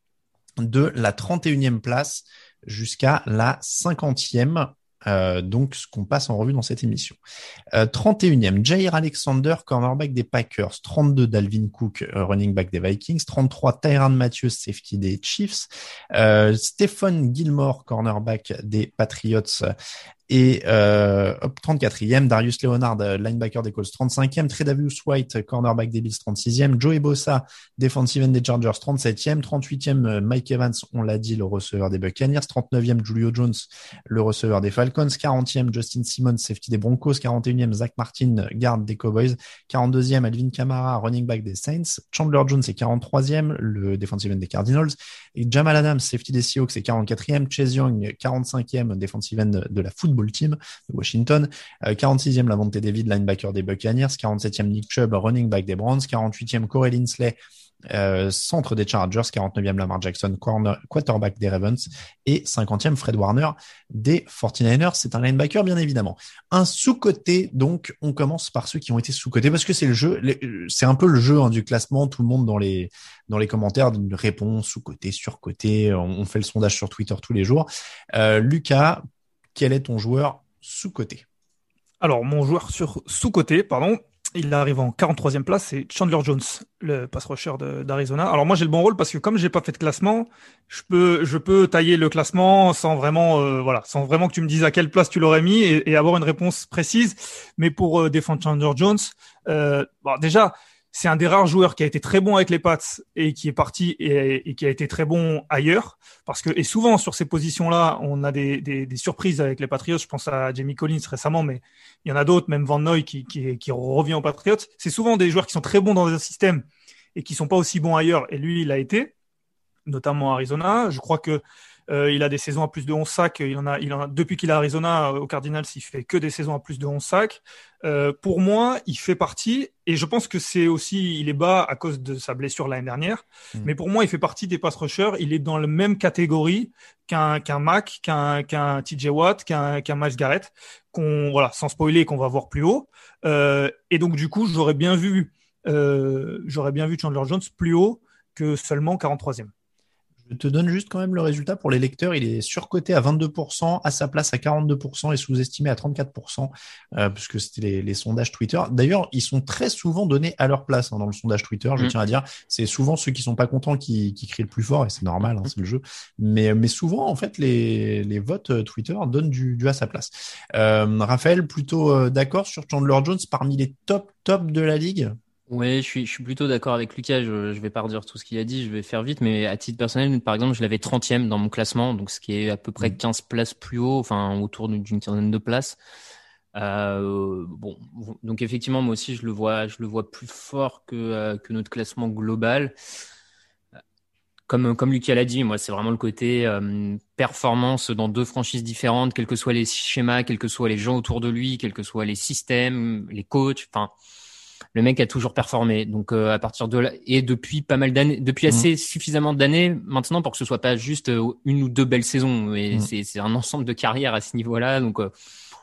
de la trente et unième place jusqu'à la cinquantième. Euh, donc, ce qu'on passe en revue dans cette émission. Euh, trente et unième, Jair Alexander, cornerback des Packers. trente-deux, Dalvin Cook, running back des Vikings. trente-trois, Tyrann Mathieu, safety des Chiefs. Euh, Stephon Gilmore, cornerback des Patriots. Et euh, hop, trente-quatrième, Darius Leonard, linebacker des Colts, trente-cinquième, Tredavious White, cornerback des Bills, trente-sixième, Joey Bosa, defensive end des Chargers, trente-septième, trente-huitième, Mike Evans, on l'a dit, le receveur des Buccaneers, trente-neuvième, Julio Jones, le receveur des Falcons, quarantième, Justin Simmons, safety des Broncos, quarante et unième, Zach Martin, garde des Cowboys, quarante-deuxième, Alvin Kamara, running back des Saints, Chandler Jones est quarante-troisième, le defensive end des Cardinals, et Jamal Adams, safety des Seahawks, est quarante-quatrième, Chase Young, quarante-cinquième, defensive end de la football team de Washington, euh, quarante-sixième Lavonte David, linebacker des Buccaneers, quarante-septième Nick Chubb, running back des Browns, quarante-huitième Corey Linsley, euh, centre des Chargers, quarante-neuvième Lamar Jackson, corner, quarterback des Ravens et cinquantième Fred Warner des forty-niners. C'est un linebacker bien évidemment. Un sous-coté, donc on commence par ceux qui ont été sous-cotés parce que c'est le jeu, les, c'est un peu le jeu hein, du classement. Tout le monde dans les dans les commentaires répond sous-coté, sur-coté. On, on fait le sondage sur Twitter tous les jours. Euh, Lucas, quel est ton joueur sous-coté? Alors, mon joueur sur sous-coté, pardon, il arrive en quarante-troisième place, c'est Chandler Jones, le pass rusher de, d'Arizona. Alors moi, j'ai le bon rôle parce que comme j'ai pas fait de classement, je peux, je peux tailler le classement sans vraiment, euh, voilà, sans vraiment que tu me dises à quelle place tu l'aurais mis et, et avoir une réponse précise. Mais pour euh, défendre Chandler Jones, euh, bon, déjà, c'est un des rares joueurs qui a été très bon avec les Pats et qui est parti et, et qui a été très bon ailleurs. Parce que, et souvent sur ces positions-là, on a des, des, des surprises avec les Patriots. Je pense à Jamie Collins récemment, mais il y en a d'autres, même Van Noy qui, qui, qui revient aux Patriots. C'est souvent des joueurs qui sont très bons dans un système et qui sont pas aussi bons ailleurs. Et lui, il a été, notamment à Arizona. Je crois que Euh, il a des saisons à plus de onze sacs. Il en a, il en a, depuis qu'il est à Arizona, euh, au Cardinals, il fait que des saisons à plus de onze sacs. Euh, pour moi, il fait partie, et je pense que c'est aussi, il est bas à cause de sa blessure l'année dernière, mmh. mais pour moi, il fait partie des pass rushers. Il est dans la même catégorie qu'un, qu'un Mac, qu'un, qu'un T J Watt, qu'un, qu'un Myles Garrett, qu'on, voilà, sans spoiler, qu'on va voir plus haut. Euh, et donc, du coup, j'aurais bien vu, euh, j'aurais bien vu Chandler Jones plus haut que seulement quarante-troisième. Je te donne juste quand même le résultat pour les lecteurs. Il est surcoté à vingt-deux pour cent, à sa place à quarante-deux pour cent et sous-estimé à trente-quatre pour cent, euh, puisque c'était les, les sondages Twitter. D'ailleurs, ils sont très souvent donnés à leur place hein, dans le sondage Twitter. Je mmh. tiens à dire, c'est souvent ceux qui sont pas contents qui, qui crient le plus fort et c'est normal, hein, c'est le jeu. Mais, mais souvent, en fait, les, les votes Twitter donnent du, du à sa place. Euh, Raphaël, plutôt euh, d'accord sur Chandler Jones parmi les top top de la ligue? Ouais, je suis, je suis plutôt d'accord avec Lucas. Je, je vais pas redire tout ce qu'il a dit. Je vais faire vite, mais à titre personnel, par exemple, je l'avais trentième dans mon classement, donc ce qui est à peu près quinze places plus haut, enfin autour d'une quinzaine de places. Euh, bon, donc effectivement, moi aussi, je le vois, je le vois plus fort que euh, que notre classement global. Comme comme Lucas l'a dit, moi, c'est vraiment le côté euh, performance dans deux franchises différentes, quels que soient les schémas, quels que soient les gens autour de lui, quels que soient les systèmes, les coachs, enfin. Le mec a toujours performé, donc euh, à partir de là et depuis pas mal d'années, depuis assez mmh. suffisamment d'années maintenant pour que ce soit pas juste euh, une ou deux belles saisons, et mmh. c'est c'est un ensemble de carrières à ce niveau-là. Donc euh,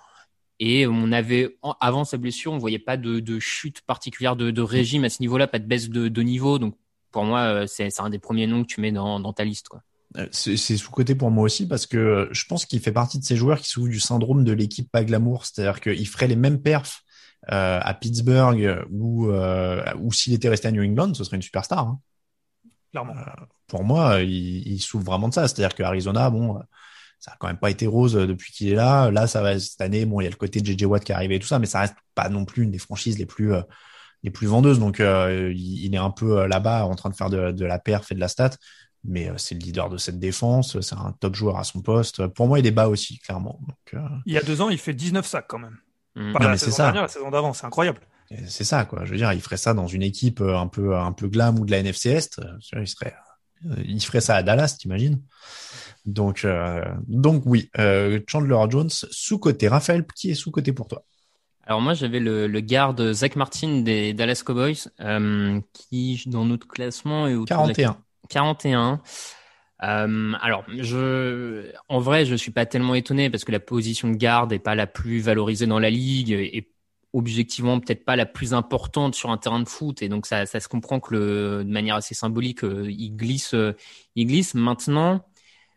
et on avait avant sa blessure, on voyait pas de, de chute particulière de, de régime à ce niveau-là, pas de baisse de, de niveau. Donc pour moi, euh, c'est c'est un des premiers noms que tu mets dans dans ta liste, quoi. C'est, c'est sous-coté pour moi aussi parce que je pense qu'il fait partie de ces joueurs qui souffrent du syndrome de l'équipe pas glamour, c'est-à-dire qu'il ferait les mêmes perfs Euh, à Pittsburgh ou euh, ou s'il était resté à New England, ce serait une superstar. Hein. Clairement. Euh, pour moi, il, il souffre vraiment de ça. C'est-à-dire que Arizona, bon, ça a quand même pas été rose depuis qu'il est là. Là, ça va cette année. Bon, il y a le côté de J J Watt qui est arrivé et tout ça, mais ça reste pas non plus une des franchises les plus euh, les plus vendeuses. Donc, euh, il, il est un peu là-bas en train de faire de, de la perf et de la stat. Mais euh, c'est le leader de cette défense. C'est un top joueur à son poste. Pour moi, il est bas aussi, clairement. Donc, euh... il y a deux ans, il fait dix-neuf sacs quand même. Mmh. Pas non, la mais saison c'est ça. dernière, la saison d'avant, c'est incroyable. C'est ça, quoi. Je veux dire, il ferait ça dans une équipe un peu, un peu glam ou de la N F C Est. Il serait, il ferait ça à Dallas, t'imagines? Donc, euh, donc oui, euh, Chandler Jones sous-coté. Raphaël, qui est sous-coté pour toi? Alors moi, j'avais le, le garde Zach Martin des Dallas Cowboys, euh, qui dans notre classement est autour quarante et un. De la... quarante et un. Euh, alors, je, en vrai, je suis pas tellement étonné parce que la position de garde est pas la plus valorisée dans la ligue et objectivement peut-être pas la plus importante sur un terrain de foot, et donc ça, ça se comprend que le, de manière assez symbolique, il glisse, il glisse. Maintenant,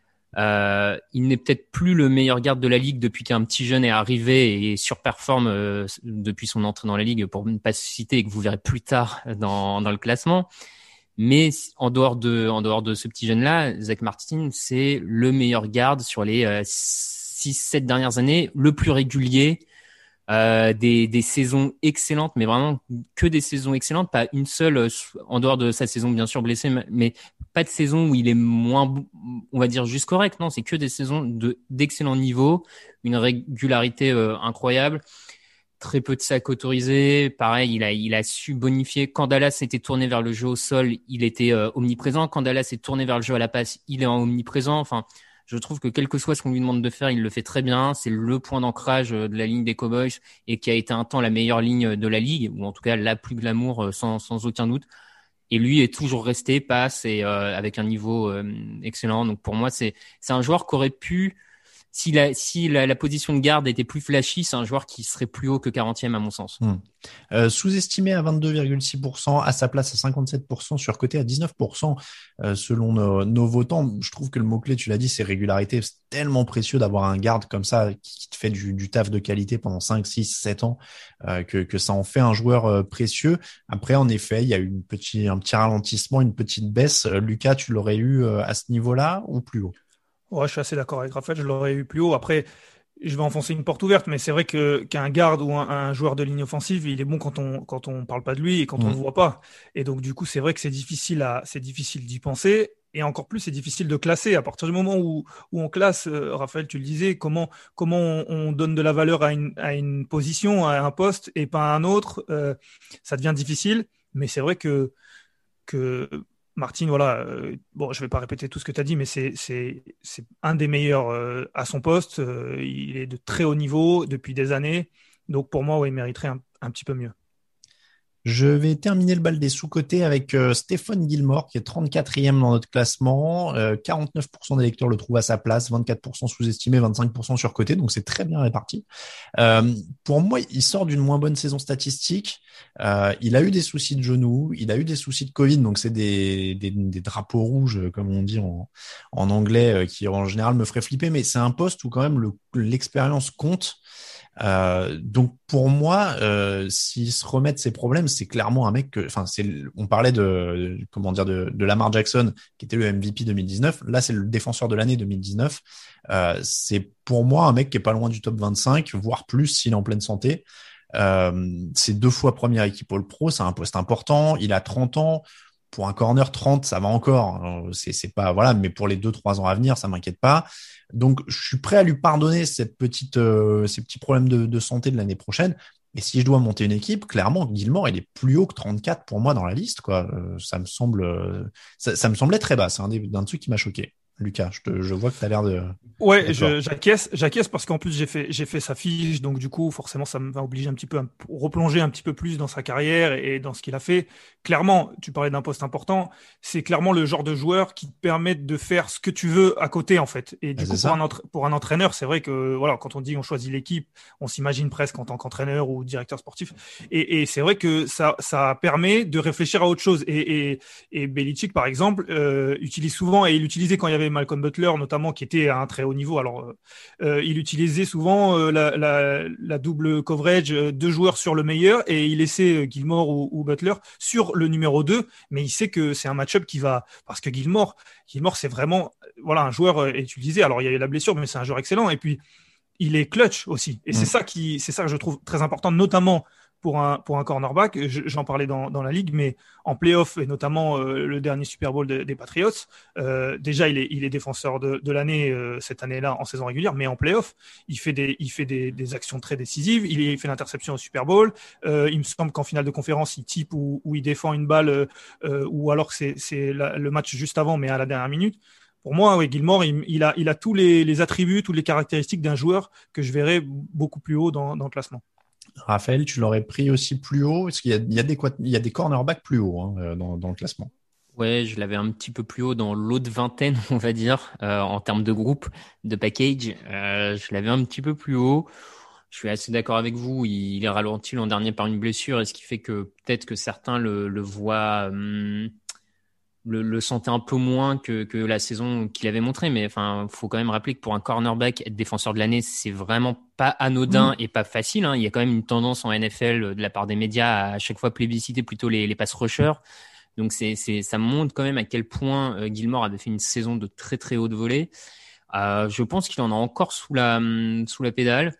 euh, il n'est peut-être plus le meilleur garde de la ligue depuis qu'un petit jeune est arrivé et surperforme euh, depuis son entrée dans la ligue, pour ne pas citer et que vous verrez plus tard dans, dans le classement. Mais en dehors de, en dehors de ce petit jeune-là, Zach Martin, c'est le meilleur garde sur les euh, six sept dernières années, le plus régulier, euh, des, des saisons excellentes, mais vraiment que des saisons excellentes, pas une seule, en dehors de sa saison bien sûr blessée, mais pas de saison où il est moins, on va dire juste correct. Non, c'est que des saisons de, d'excellent niveau, une régularité euh, incroyable. Très peu de sacs autorisés. Pareil, il a, il a su bonifier. Quand Dallas s'était tourné vers le jeu au sol, il était euh, omniprésent. Quand Dallas s'est tourné vers le jeu à la passe, il est en omniprésent. Enfin, je trouve que quel que soit ce qu'on lui demande de faire, il le fait très bien. C'est le point d'ancrage de la ligne des Cowboys et qui a été un temps la meilleure ligne de la ligue, ou en tout cas la plus glamour, sans, sans aucun doute. Et lui est toujours resté passe et euh, avec un niveau euh, excellent. Donc pour moi, c'est, c'est un joueur qui aurait pu, Si, la, si la, la position de garde était plus flashy, c'est un joueur qui serait plus haut que quarantième à mon sens. Mmh. Euh, sous-estimé à vingt-deux virgule six pour cent, à sa place à cinquante-sept pour cent, surcoté à dix-neuf pour cent euh, selon nos, nos votants. Je trouve que le mot-clé, tu l'as dit, c'est régularité. C'est tellement précieux d'avoir un garde comme ça qui, qui te fait du, du taf de qualité pendant cinq, six, sept ans, euh, que, que ça en fait un joueur euh, précieux. Après, en effet, il y a eu une petit, un petit ralentissement, une petite baisse. Euh, Lucas, tu l'aurais eu euh, à ce niveau-là ou plus haut? Ouais, je suis assez d'accord avec Raphaël, je l'aurais eu plus haut. Après, je vais enfoncer une porte ouverte, mais c'est vrai que qu'un garde ou un, un joueur de ligne offensive, il est bon quand on quand on parle pas de lui et quand mmh. on le voit pas. Et donc du coup, c'est vrai que c'est difficile à c'est difficile d'y penser, et encore plus c'est difficile de classer. À partir du moment où où on classe, euh, Raphaël, tu le disais, comment comment on, on donne de la valeur à une à une position, à un poste et pas à un autre, euh, ça devient difficile. Mais c'est vrai que que Martin, voilà, euh, bon, je vais pas répéter tout ce que tu as dit, mais c'est, c'est, c'est un des meilleurs euh, à son poste. Euh, il est de très haut niveau depuis des années. Donc pour moi, ouais, il mériterait un, un petit peu mieux. Je vais terminer le bal des sous-cotés avec euh, Stéphane Gilmore, qui est trente-quatrième dans notre classement. Euh, quarante-neuf pour cent des lecteurs le trouvent à sa place, vingt-quatre pour cent sous-estimé, vingt-cinq pour cent surcoté, donc c'est très bien réparti. Euh, pour moi, il sort d'une moins bonne saison statistique. Euh, il a eu des soucis de genoux, il a eu des soucis de Covid, donc c'est des, des, des drapeaux rouges, comme on dit en, en anglais, euh, qui en général me ferait flipper, mais c'est un poste où quand même le, l'expérience compte. Euh, donc pour moi, euh, s'il se remet de ses problèmes, c'est clairement un mec que, enfin, c'est, on parlait de, de comment dire, de, de Lamar Jackson qui était le M V P deux mille dix-neuf. Là, c'est le défenseur de l'année deux mille dix-neuf. Euh, c'est pour moi un mec qui est pas loin du top vingt-cinq, voire plus s'il est en pleine santé. Euh, c'est deux fois première équipe All Pro, c'est un poste important. Il a trente ans. Pour un corner trente, ça va encore. C'est, c'est pas, voilà, mais pour les deux, trois ans à venir, ça m'inquiète pas. Donc, je suis prêt à lui pardonner cette petite, euh, ces petits problèmes de, de santé de l'année prochaine. Et si je dois monter une équipe, clairement, Gilmore, il est plus haut que trente-quatre pour moi dans la liste, quoi. Euh, ça me semble, euh, ça, ça me semblait très bas. C'est un des, d'un truc qui m'a choqué. Lucas, je, te, je vois que tu as l'air de... Ouais, je, j'acquiesce, j'acquiesce parce qu'en plus j'ai fait, j'ai fait sa fiche, donc du coup forcément ça me va obliger un petit peu à replonger un petit peu plus dans sa carrière et, et dans ce qu'il a fait. Clairement, tu parlais d'un poste important, c'est clairement le genre de joueur qui te permet de faire ce que tu veux à côté en fait. Et du ah, coup pour un, entra- pour un entraîneur, c'est vrai que voilà, quand on dit on choisit l'équipe, on s'imagine presque en tant qu'entraîneur ou directeur sportif. Et, et c'est vrai que ça, ça permet de réfléchir à autre chose. Et, et, et Belichick par exemple euh, utilise souvent, et il l'utilisait quand il y avait Malcolm Butler notamment, qui était à un très haut niveau. Alors, euh, il utilisait souvent euh, la, la, la double coverage, euh, deux joueurs sur le meilleur, et il laissait euh, Gilmore ou, ou Butler sur le numéro deux. Mais il sait que c'est un match-up qui va, parce que Gilmore, Gilmore, c'est vraiment, voilà, un joueur euh, utilisé. Alors, il y a eu la blessure, mais c'est un joueur excellent. Et puis, il est clutch aussi. Et mmh. c'est ça qui, c'est ça que je trouve très important, notamment pour un pour un cornerback. J'en parlais dans dans la ligue, mais en playoff et notamment euh, le dernier Super Bowl de, des Patriots, euh, déjà il est il est défenseur de de l'année euh, cette année-là en saison régulière, mais en playoff il fait des il fait des des actions très décisives. Il, il fait l'interception au Super Bowl. Euh, il me semble qu'en finale de conférence il type ou ou il défend une balle euh, ou alors c'est c'est la, le match juste avant, mais à la dernière minute. Pour moi, oui, Gilmore, il, il a il a tous les les attributs, toutes les caractéristiques d'un joueur que je verrais beaucoup plus haut dans dans le classement. Raphaël, tu l'aurais pris aussi plus haut? Parce qu'il y a, il y a des, il y a des cornerbacks plus hauts hein, dans, dans le classement. Ouais, je l'avais un petit peu plus haut dans l'autre vingtaine, on va dire, euh, en termes de groupe, de package. Euh, je l'avais un petit peu plus haut. Je suis assez d'accord avec vous. Il, il est ralenti l'an dernier par une blessure, et ce qui fait que peut-être que certains le, le voient, hum, le, le sentaient un peu moins que, que la saison qu'il avait montré. Mais enfin, faut quand même rappeler que pour un cornerback, être défenseur de l'année, c'est vraiment pas anodin mmh. et pas facile. Hein. Il y a quand même une tendance en N F L de la part des médias à, à chaque fois plébisciter plutôt les, les pass rushers. Donc c'est, c'est, ça montre quand même à quel point euh, Gilmore avait fait une saison de très très haute volée. Euh, je pense qu'il en a encore sous la sous la pédale.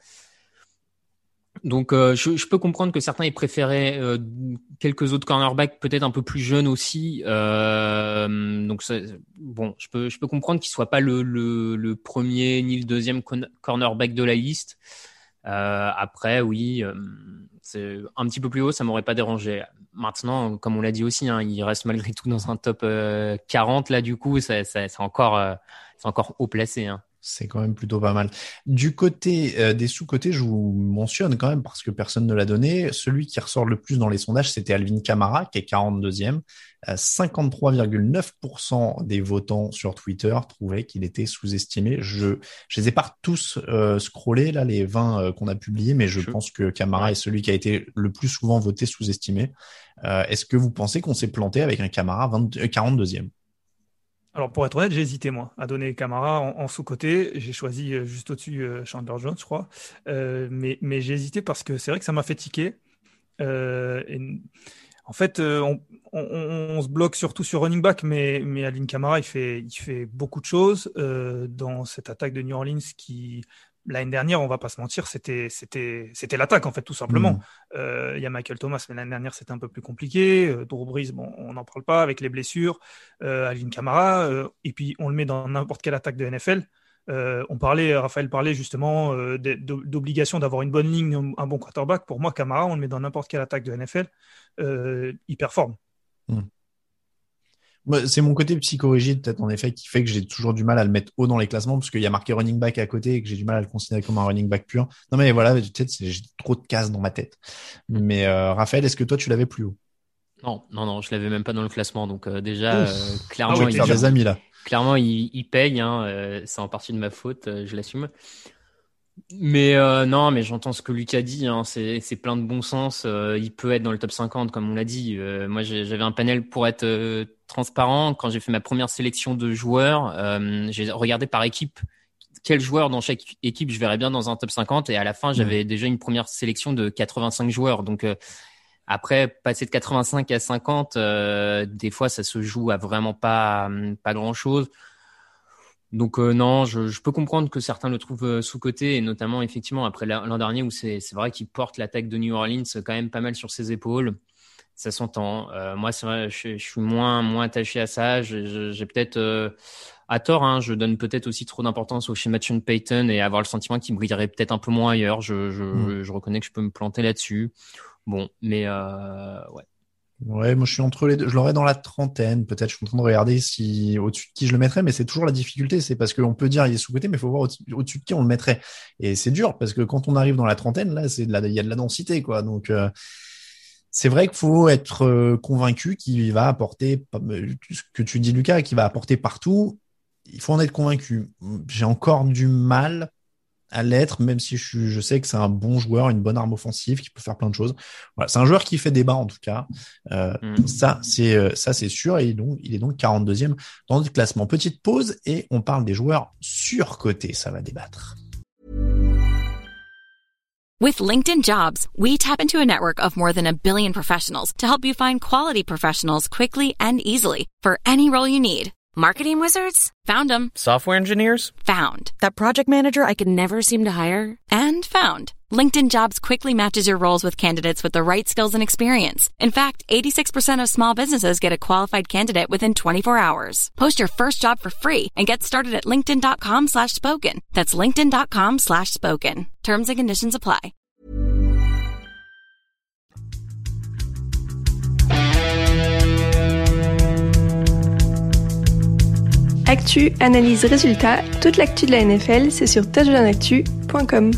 Donc euh, je, je peux comprendre que certains aient préféré euh, quelques autres cornerbacks peut-être un peu plus jeunes aussi. Euh, donc ça, bon, je peux je peux comprendre qu'il soit pas le le, le premier ni le deuxième cornerback de la liste. Euh, après oui, euh, c'est un petit peu plus haut, ça m'aurait pas dérangé. Maintenant, comme on l'a dit aussi, hein, il reste malgré tout dans un top euh, quarante là. Du coup, ça, ça, c'est encore euh, c'est encore haut placé. Hein. C'est quand même plutôt pas mal. Du côté euh, des sous-côtés, je vous mentionne quand même parce que personne ne l'a donné. Celui qui ressort le plus dans les sondages, c'était Alvin Kamara, qui est quarante-deuxième. Euh, cinquante-trois virgule neuf pour cent des votants sur Twitter trouvaient qu'il était sous-estimé. Je je les ai pas tous euh, scrollés, là, les vingt euh, qu'on a publiés, mais je, je pense que Kamara ouais. est celui qui a été le plus souvent voté sous-estimé. Euh, est-ce que vous pensez qu'on s'est planté avec un Kamara vingt, euh, quarante-deuxième? Alors, pour être honnête, j'ai hésité, moi, à donner Kamara en, en sous-côté. J'ai choisi euh, juste au-dessus euh, Chandler Jones, je crois. Euh, mais, mais j'ai hésité parce que c'est vrai que ça m'a fait tiquer. Euh, et, en fait, euh, on, on, on se bloque surtout sur running back, mais, mais Alvin Kamara, il fait, il fait beaucoup de choses euh, dans cette attaque de New Orleans qui... L'année dernière, on va pas se mentir, c'était c'était c'était l'attaque en fait tout simplement. Mmh. Euh, il y a Michael Thomas, mais l'année dernière c'était un peu plus compliqué. Euh, Drew Brees, bon, on n'en parle pas avec les blessures. Euh, Alvin Kamara, euh, et puis on le met dans n'importe quelle attaque de N F L. Euh, on parlait, Raphaël parlait justement euh, d'obligation d'avoir une bonne ligne, un bon quarterback. Pour moi, Kamara, on le met dans n'importe quelle attaque de N F L, euh, il performe. Mmh. Moi, c'est mon côté psychorigide, peut-être, en effet, qui fait que j'ai toujours du mal à le mettre haut dans les classements, parce qu'il y a marqué running back à côté et que j'ai du mal à le considérer comme un running back pur. Non, mais voilà, peut-être, c'est, j'ai trop de cases dans ma tête. Mais, euh, Raphaël, est-ce que toi, tu l'avais plus haut? Non, non, non, je l'avais même pas dans le classement. Donc, euh, déjà, euh, clairement, ah, je vais te faire il, des amis, là. Clairement, il, il paye, hein, euh, c'est en partie de ma faute, euh, je l'assume. Mais euh, non, mais j'entends ce que Lucas dit, hein, c'est, c'est plein de bon sens. Euh, il peut être dans le top cinquante, comme on l'a dit. Euh, moi, j'ai, j'avais un panel pour être euh, transparent. Quand j'ai fait ma première sélection de joueurs, euh, j'ai regardé par équipe quel joueur dans chaque équipe je verrais bien dans un top cinquante. Et à la fin, j'avais mmh. déjà une première sélection de quatre-vingt-cinq joueurs. Donc euh, après, passer de quatre-vingt-cinq à cinquante, euh, des fois, ça se joue à vraiment pas, pas grand-chose. Donc euh, non, je, je peux comprendre que certains le trouvent euh, sous-coté, et notamment effectivement après l'an dernier où c'est, c'est vrai qu'il porte l'attaque de New Orleans quand même pas mal sur ses épaules. Ça s'entend. Euh, moi, c'est vrai, je, je suis moins moins attaché à ça. Je, je, j'ai peut-être euh, à tort, hein, je donne peut-être aussi trop d'importance au schéma de Sean Payton et avoir le sentiment qu'il brillerait peut-être un peu moins ailleurs. Je, je, mmh. je reconnais que je peux me planter là-dessus. Bon, mais euh, ouais. Ouais, moi je suis entre les deux. Je l'aurais dans la trentaine, peut-être. Je suis en train de regarder si au-dessus de qui je le mettrais, mais c'est toujours la difficulté. C'est parce qu'on peut dire il est sous-côté, mais il faut voir au-dessus, au-dessus de qui on le mettrait. Et c'est dur parce que quand on arrive dans la trentaine, là, c'est de la, il y a de la densité, quoi. Donc euh, c'est vrai qu'il faut être euh, convaincu qu'il va apporter ce que tu dis, Lucas, qu'il va apporter partout. Il faut en être convaincu. J'ai encore du mal à l'être, même si je, je sais que c'est un bon joueur, une bonne arme offensive qui peut faire plein de choses. Voilà, c'est un joueur qui fait débat en tout cas. Euh, mmh. Ça, c'est ça, c'est sûr. Et donc, il est donc quarante-deuxième dans notre classement. Petite pause et on parle des joueurs surcotés. Ça va débattre. With LinkedIn Jobs, we tap into a network of more than a billion professionals to help you find quality professionals quickly and easily for any role you need. Marketing wizards? Found them. Software engineers? Found. That project manager I could never seem to hire? And found. LinkedIn Jobs quickly matches your roles with candidates with the right skills and experience. In fact, eighty-six percent of small businesses get a qualified candidate within twenty-four hours. Post your first job for free and get started at linkedin.com slash spoken. That's linkedin.com slash spoken. Terms and conditions apply. Actu, analyse, résultat, toute l'actu de la N F L, c'est sur touchdown actu point com.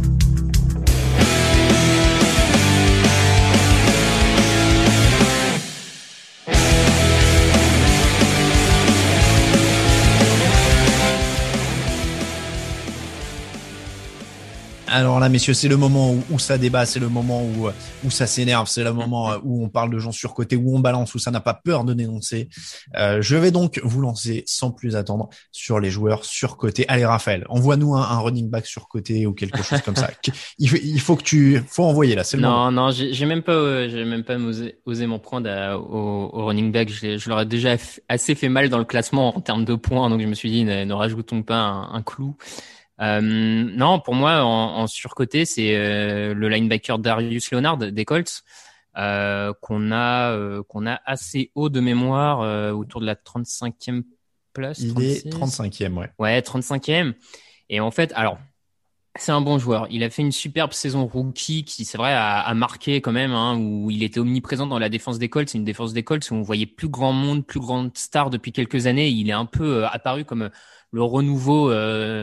Alors là, messieurs, c'est le moment où, où ça débat, c'est le moment où, où ça s'énerve, c'est le moment où on parle de gens surcotés, où on balance, où ça n'a pas peur de dénoncer. Euh, je vais donc vous lancer sans plus attendre sur les joueurs surcotés. Allez, Raphaël, envoie-nous un, un running back surcoté ou quelque chose comme ça. Il, il faut que tu, faut envoyer là, c'est le non, moment. Non, non, j'ai, j'ai même pas, euh, j'ai même pas osé, osé m'en prendre à, au, au running back. Je, je leur ai déjà f- assez fait mal dans le classement en termes de points, donc je me suis dit, ne, ne rajoutons pas un, un clou. Euh, non, pour moi, en, en surcoté, c'est euh, le linebacker Darius Leonard des Colts euh, qu'on a euh, qu'on a assez haut de mémoire, euh, autour de la trente-cinquième place. Il trente-six est trente-cinquième, ouais. Ouais, trente-cinquième. Et en fait, alors, c'est un bon joueur. Il a fait une superbe saison rookie qui, c'est vrai, a, a marqué quand même, hein, où il était omniprésent dans la défense des Colts. C'est une défense des Colts où on voyait plus grand monde, plus grande star depuis quelques années. Il est un peu euh, apparu comme le renouveau. Euh,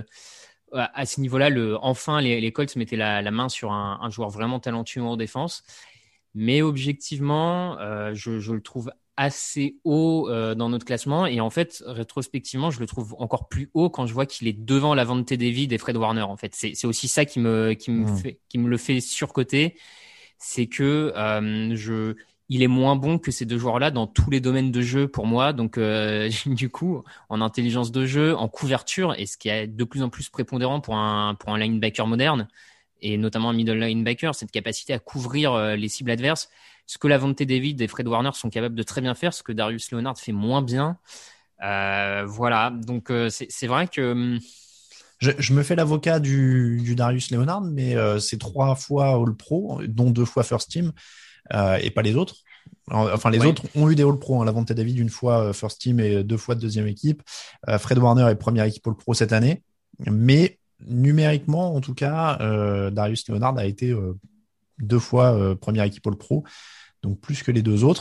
À ce niveau-là, le, enfin, les, les Colts mettaient la, la main sur un, un joueur vraiment talentueux en défense. Mais objectivement, euh, je, je le trouve assez haut euh, dans notre classement. Et en fait, rétrospectivement, je le trouve encore plus haut quand je vois qu'il est devant Lavonte David et Fred Warner. En fait, c'est, c'est aussi ça qui me, qui me mmh. fait, qui me le fait surcoter. C'est que euh, je il est moins bon que ces deux joueurs-là dans tous les domaines de jeu pour moi. Donc, euh, du coup, en intelligence de jeu, en couverture, et ce qui est de plus en plus prépondérant pour un, pour un linebacker moderne, et notamment un middle linebacker, cette capacité à couvrir euh, les cibles adverses. Ce que Lavonte David et Fred Warner sont capables de très bien faire, ce que Darius Leonard fait moins bien. Euh, voilà. Donc, euh, c'est, c'est vrai que... Je, je me fais l'avocat du, du Darius Leonard, mais euh, c'est trois fois All-Pro, dont deux fois First Team. Euh, et pas les autres. Enfin, les oui. autres ont eu des All-Pro. Hein. Lavonte David, une fois First Team et deux fois deuxième équipe. Euh, Fred Warner est première équipe All-Pro cette année. Mais numériquement, en tout cas, euh, Darius Leonard a été euh, deux fois euh, première équipe All-Pro. Donc plus que les deux autres.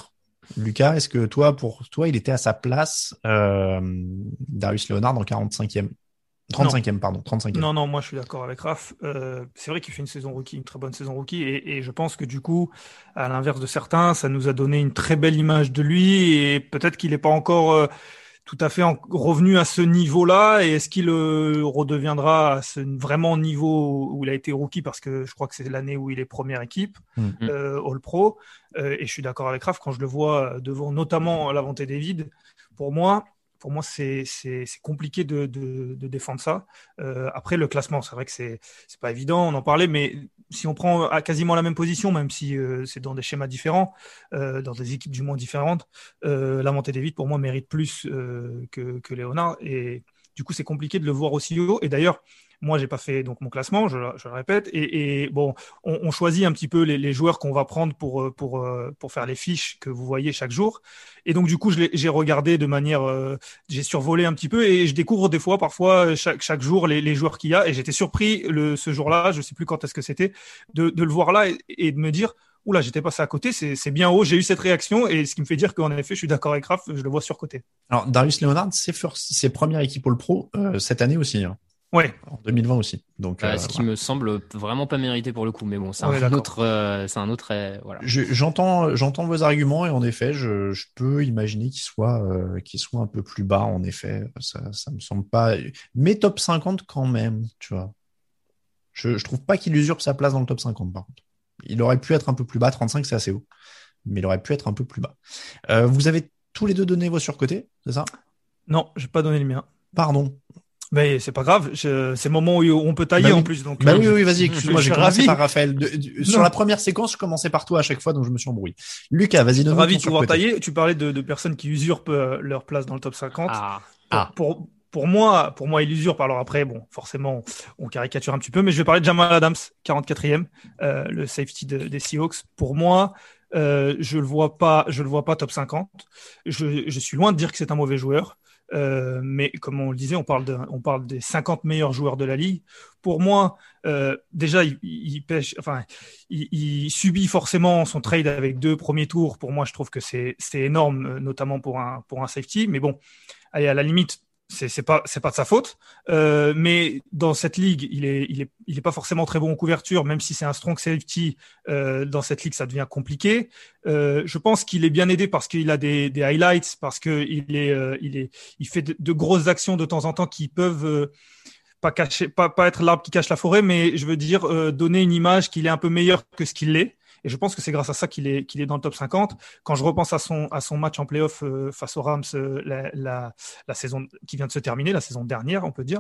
Lucas, est-ce que toi, pour toi, il était à sa place, euh, Darius Leonard en quarante-cinquième trente-cinquième, pardon, trente-cinquième. Non, non, moi je suis d'accord avec Raph. Euh, c'est vrai qu'il fait une saison rookie, une très bonne saison rookie, et, et je pense que du coup, à l'inverse de certains, ça nous a donné une très belle image de lui, et peut-être qu'il n'est pas encore euh, tout à fait en, revenu à ce niveau-là, et est-ce qu'il euh, redeviendra à ce vraiment niveau où il a été rookie, parce que je crois que c'est l'année où il est première équipe, mmh. euh, All-Pro, euh, et je suis d'accord avec Raph, quand je le vois devant notamment Lavonte David, pour moi, Pour moi, c'est, c'est, c'est compliqué de, de, de défendre ça. Euh, après, le classement, c'est vrai que c'est, c'est pas évident, on en parlait, mais si on prend à quasiment la même position, même si euh, c'est dans des schémas différents, euh, dans des équipes du moins différentes, euh, Lavonte David, pour moi, mérite plus euh, que, que Leonard. Et du coup, c'est compliqué de le voir aussi haut. Et d'ailleurs, moi, j'ai pas fait donc mon classement, je, je le répète. Et, et bon, on, on choisit un petit peu les, les joueurs qu'on va prendre pour pour pour faire les fiches que vous voyez chaque jour. Et donc du coup, je l'ai, j'ai regardé de manière, euh, j'ai survolé un petit peu et je découvre des fois, parfois chaque chaque jour les, les joueurs qu'il y a. Et j'étais surpris le ce jour-là, je sais plus quand est-ce que c'était, de de le voir là et, et de me dire, oula, j'étais passé à côté, c'est c'est bien haut. J'ai eu cette réaction et ce qui me fait dire qu'en effet, je suis d'accord avec Raph, je le vois surcoté. Alors Darius Leonard, c'est ses premières équipes All-Pro euh, cette année aussi. Hein. Ouais. En deux mille vingt aussi. Donc, euh, euh, ce qui voilà. me semble vraiment pas mérité pour le coup, mais bon, c'est ouais, un d'accord. autre, euh, c'est un autre, euh, voilà. Je, j'entends, j'entends vos arguments et en effet, je, je peux imaginer qu'il soit, euh, qu'il soit un peu plus bas. En effet, ça, ça me semble pas. Mais top cinquante quand même, tu vois. Je, je trouve pas qu'il usurpe sa place dans le top cinquante par contre. Il aurait pu être un peu plus bas. trente-cinq, c'est assez haut, mais il aurait pu être un peu plus bas. Euh, vous avez tous les deux donné vos surcotés, c'est ça? Non, j'ai pas donné le mien. Pardon. Mais c'est pas grave, je, c'est le moment où on peut tailler bah oui. en plus. Donc, bah euh, oui, oui, vas-y, excuse-moi, j'ai commencé ravi. par Raphaël. De, de, sur la première séquence, je commençais par toi à chaque fois, donc je me suis embrouillé. Lucas, vas-y, donne-moi ravi ton de pouvoir surcoté. tailler. Tu parlais de, de personnes qui usurpent euh, leur place dans le top cinquante. Ah. Pour, Ah. pour, pour moi, pour moi, il usurpe. Alors après, bon, forcément, on caricature un petit peu, mais je vais parler de Jamal Adams, quarante-quatrième, euh, le safety de, des Seahawks. Pour moi, euh, je le vois pas, je le vois pas top cinquante. Je, je suis loin de dire que c'est un mauvais joueur. Euh, mais comme on le disait, on parle, de, on parle des cinquante meilleurs joueurs de la ligue. Pour moi, euh, déjà, il, il pêche, enfin, il, il subit forcément son trade avec deux premiers tours. Pour moi, je trouve que c'est, c'est énorme, notamment pour un, pour un safety. Mais bon, allez, à la limite, c'est, c'est pas, c'est pas de sa faute. Euh, mais dans cette ligue, il est, il est, il est pas forcément très bon en couverture, même si c'est un strong safety. Euh, dans cette ligue, ça devient compliqué. Euh, je pense qu'il est bien aidé parce qu'il a des, des highlights, parce que il est, euh, il est, il fait de, de grosses actions de temps en temps qui peuvent euh, pas cacher, pas, pas être l'arbre qui cache la forêt, mais je veux dire euh, donner une image qu'il est un peu meilleur que ce qu'il est. Et je pense que c'est grâce à ça qu'il est, qu'il est dans le top cinquante. Quand je repense à son, à son match en playoff euh, face aux Rams, euh, la, la, la saison qui vient de se terminer, la saison dernière, on peut dire,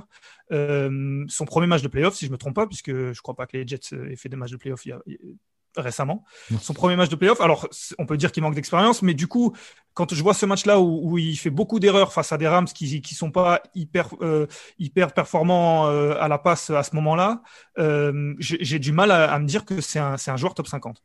euh, son premier match de playoff, si je me trompe pas, puisque je crois pas que les Jets aient fait des matchs de playoff il y a, il y a, récemment. Son premier match de playoff, alors on peut dire qu'il manque d'expérience, mais du coup, quand je vois ce match-là où, où il fait beaucoup d'erreurs face à des Rams qui qui sont pas hyper euh, hyper performants euh, à la passe à ce moment-là, euh, j'ai, j'ai du mal à, à me dire que c'est un c'est un joueur top cinquante.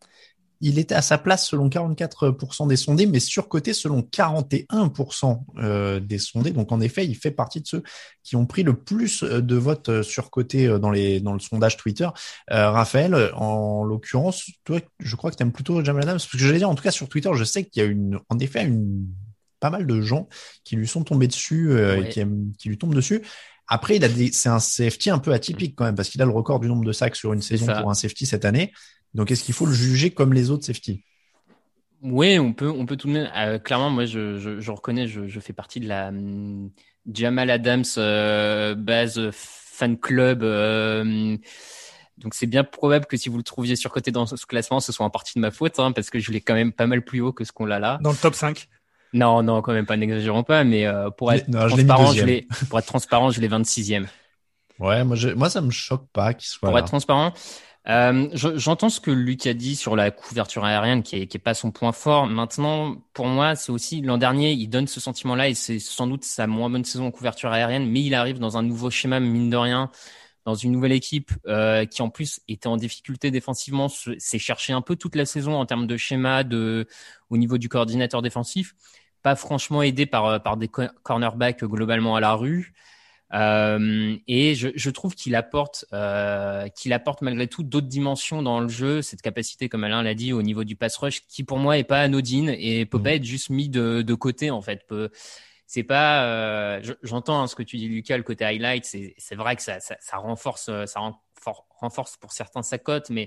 Il était à sa place selon quarante-quatre pour cent des sondés, mais surcoté selon quarante et un pour cent euh, des sondés. Donc, en effet, il fait partie de ceux qui ont pris le plus de votes surcotés dans les dans le sondage Twitter. Euh, Raphaël, en l'occurrence, toi, je crois que tu aimes plutôt Jamal Adams, parce que j'allais dire, en tout cas sur Twitter, je sais qu'il y a une, en effet, une pas mal de gens qui lui sont tombés dessus euh, ouais. et qui, aiment, qui lui tombent dessus. Après, il a des, c'est un safety un peu atypique quand même, parce qu'il a le record du nombre de sacs sur une saison pour un safety cette année. Donc, est-ce qu'il faut le juger comme les autres safety? Oui, on peut, on peut tout de même. Euh, clairement, moi, je, je, je reconnais, je, je fais partie de la um, Jamal Adams euh, base fan club. Euh, donc, c'est bien probable que si vous le trouviez surcoté dans ce classement, ce soit en partie de ma faute, hein, parce que je l'ai quand même pas mal plus haut que ce qu'on l'a là. Dans le top cinq. Non, non, quand même pas, n'exagérons pas, mais euh, pour être non, transparent, je, je l'ai, pour être transparent, je l'ai vingt-sixième. Ouais, moi, je, moi, ça me choque pas qu'il soit pour là. Pour être transparent. Euh, j'entends ce que Luc a dit sur la couverture aérienne qui est, qui est pas son point fort. Maintenant, pour moi, c'est aussi l'an dernier, il donne ce sentiment-là et c'est sans doute sa moins bonne saison en couverture aérienne, mais il arrive dans un nouveau schéma, mine de rien, dans une nouvelle équipe euh, qui en plus était en difficulté défensivement, s'est cherché un peu toute la saison en termes de schéma, de au niveau du coordinateur défensif, pas franchement aidé par par des cornerbacks globalement à la rue. Euh, et je, je trouve qu'il apporte, euh, qu'il apporte malgré tout d'autres dimensions dans le jeu, cette capacité, comme Alain l'a dit, au niveau du pass rush, qui pour moi est pas anodine et peut mmh. pas être juste mis de, de côté en fait. Peut, c'est pas, euh, j'entends hein, ce que tu dis Lucas, le côté highlight, c'est, c'est vrai que ça, ça, ça renforce, ça renforce, renforce pour certains sa cote, mais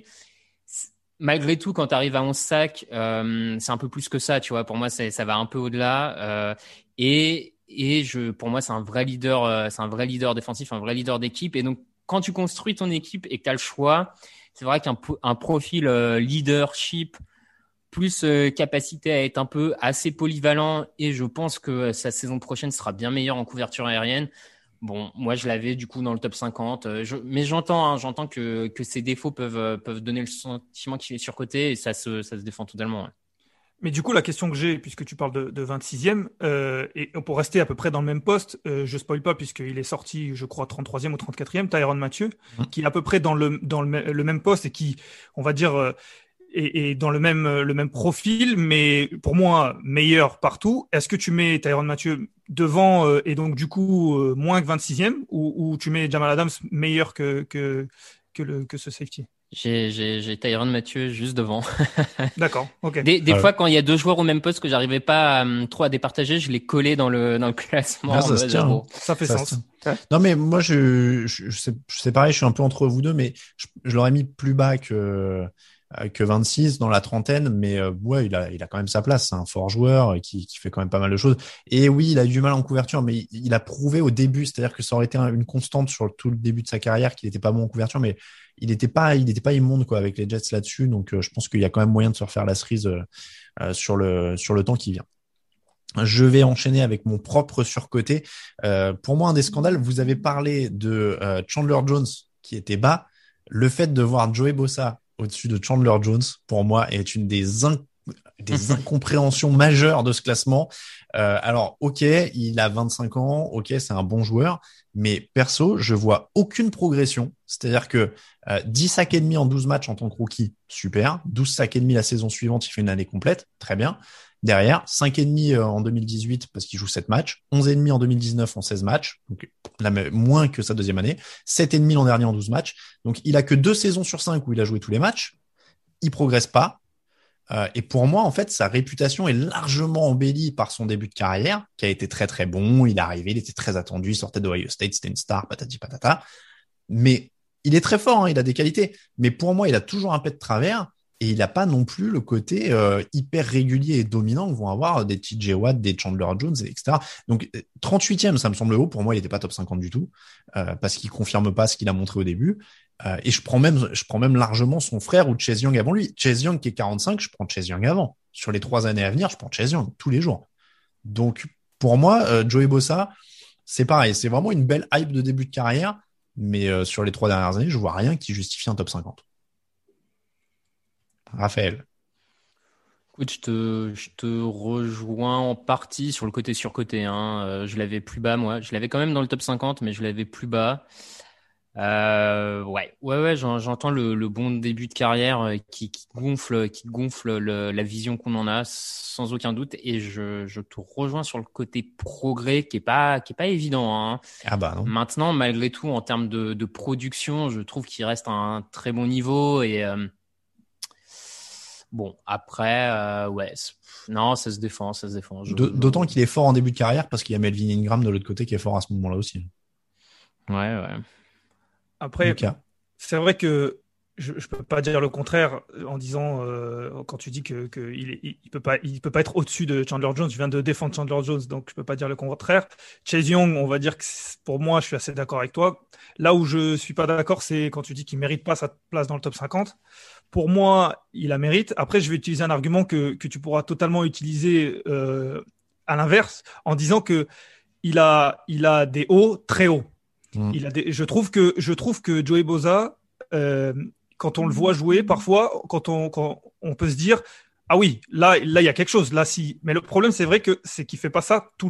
malgré tout, quand tu arrives à onze sacs, euh, c'est un peu plus que ça, tu vois. Pour moi, c'est, ça va un peu au-delà. Euh, et et je, pour moi, c'est un vrai leader, euh, c'est un vrai leader défensif, un vrai leader d'équipe. Et donc, quand tu construis ton équipe et que tu as le choix, c'est vrai qu'un un profil euh, leadership plus euh, capacité à être un peu assez polyvalent, et je pense que euh, sa saison prochaine sera bien meilleure en couverture aérienne. Bon, moi, je l'avais du coup dans le top cinquante. Euh, je, mais j'entends, hein, j'entends que, que ses défauts peuvent, euh, peuvent donner le sentiment qu'il est surcoté, et ça se, ça se défend totalement. Ouais. Mais du coup, la question que j'ai, puisque tu parles de, de vingt-sixième, euh, et pour rester à peu près dans le même poste, euh, je spoil pas puisqu'il est sorti, je crois, trente-troisième ou trente-quatrième, Tyrann Mathieu, mmh. qui est à peu près dans le, dans le, le même poste et qui, on va dire, euh, est, est dans le même, le même profil, mais pour moi, meilleur partout. Est-ce que tu mets Tyrann Mathieu devant euh, et donc du coup euh, moins que vingt-sixième, ou, ou tu mets Jamal Adams meilleur que, que, que, le, que ce safety? J'ai, j'ai, j'ai Tyrann Mathieu juste devant. D'accord, ok. Des, des ah ouais. fois, quand il y a deux joueurs au même poste que j'arrivais pas à, trop à départager, je les collais dans le, dans le classement. Ah, ça, se tient, bon, ça fait ça sens. Non, mais moi, je, je, je sais, je sais pareil, je suis un peu entre vous deux, mais je, je l'aurais mis plus bas que, que vingt-six dans la trentaine, mais euh, ouais, il a, il a quand même sa place. C'est un fort joueur qui, qui fait quand même pas mal de choses. Et oui, il a eu du mal en couverture, mais il, il a prouvé au début, c'est-à-dire que ça aurait été une constante sur tout le début de sa carrière qu'il n'était pas bon en couverture, mais il n'était pas, il n'était pas immonde quoi avec les Jets là-dessus. Donc, euh, je pense qu'il y a quand même moyen de se refaire la cerise euh, euh, sur le sur le temps qui vient. Je vais enchaîner avec mon propre surcoté. Euh, pour moi, un des scandales, vous avez parlé de euh, Chandler Jones qui était bas. Le fait de voir Joey Bosa au-dessus de Chandler Jones, pour moi, est une des in- des incompréhensions majeures de ce classement. Euh, alors, ok, il a vingt-cinq ans, ok, c'est un bon joueur, mais perso, je vois aucune progression. C'est-à-dire que euh, dix sacs et demi en douze matchs en tant que rookie, super. douze sacs et demi la saison suivante, il fait une année complète, très bien. Derrière, cinq et demi en deux mille dix-huit parce qu'il joue sept matchs, onze et demi en deux mille dix-neuf en seize matchs, donc là, moins que sa deuxième année, sept et demi l'an dernier en douze matchs. Donc il a que deux saisons sur cinq où il a joué tous les matchs. Il progresse pas. Euh, et pour moi, en fait, sa réputation est largement embellie par son début de carrière, qui a été très très bon. Il est arrivé, il était très attendu, il sortait d'Ohio State, c'était une star, patati patata. Mais il est très fort, hein, il a des qualités. Mais pour moi, il a toujours un pet de travers et il n'a pas non plus le côté euh, hyper régulier et dominant que vont avoir des T J Watt, des Chandler Jones, et cetera. Donc trente-huitième, ça me semble haut. Pour moi, il n'était pas top cinquante du tout euh, parce qu'il confirme pas ce qu'il a montré au début. Euh, et je prends même, je prends même largement son frère ou Chase Young avant lui. Chase Young qui est quarante-cinq, je prends Chase Young avant. Sur les trois années à venir, je prends Chase Young tous les jours. Donc pour moi, euh, Joey Bosa, c'est pareil, c'est vraiment une belle hype de début de carrière, mais euh, sur les trois dernières années, je vois rien qui justifie un top cinquante. Raphaël. Écoute, je te, je te rejoins en partie sur le côté surcoté. Hein. Euh, je l'avais plus bas, moi. Je l'avais quand même dans le top cinquante, mais je l'avais plus bas. Euh, ouais, ouais, ouais. J'en, j'entends le, le bon début de carrière qui, qui gonfle, qui gonfle le, la vision qu'on en a, sans aucun doute. Et je, je te rejoins sur le côté progrès, qui est pas, qui est pas évident. Hein. Ah bah non. Maintenant, malgré tout, en termes de, de production, je trouve qu'il reste à un très bon niveau et euh, bon, après, euh, ouais, non, ça se défend, ça se défend. Je, D'autant je... qu'il est fort en début de carrière parce qu'il y a Melvin Ingram de l'autre côté qui est fort à ce moment-là aussi. Ouais, ouais. Après, Lucas. C'est vrai que je ne peux pas dire le contraire en disant, euh, quand tu dis qu'il que il, il, il peut pas, il peut pas être au-dessus de Chandler Jones. Je viens de défendre Chandler Jones, donc je peux pas dire le contraire. Chase Young, on va dire que pour moi, je suis assez d'accord avec toi. Là où je suis pas d'accord, c'est quand tu dis qu'il mérite pas sa place dans le top cinquante. Pour moi, il la mérite. Après, je vais utiliser un argument que, que tu pourras totalement utiliser euh, à l'inverse, en disant que il a, il a des hauts très hauts. Mmh. Il a des, je trouve que, je trouve que Joey Bosa, euh, quand on le voit jouer, parfois, quand on, quand on peut se dire, ah oui, là, là, il y a quelque chose. Là, si. Mais le problème, c'est vrai que c'est qu'il fait pas ça tout le temps.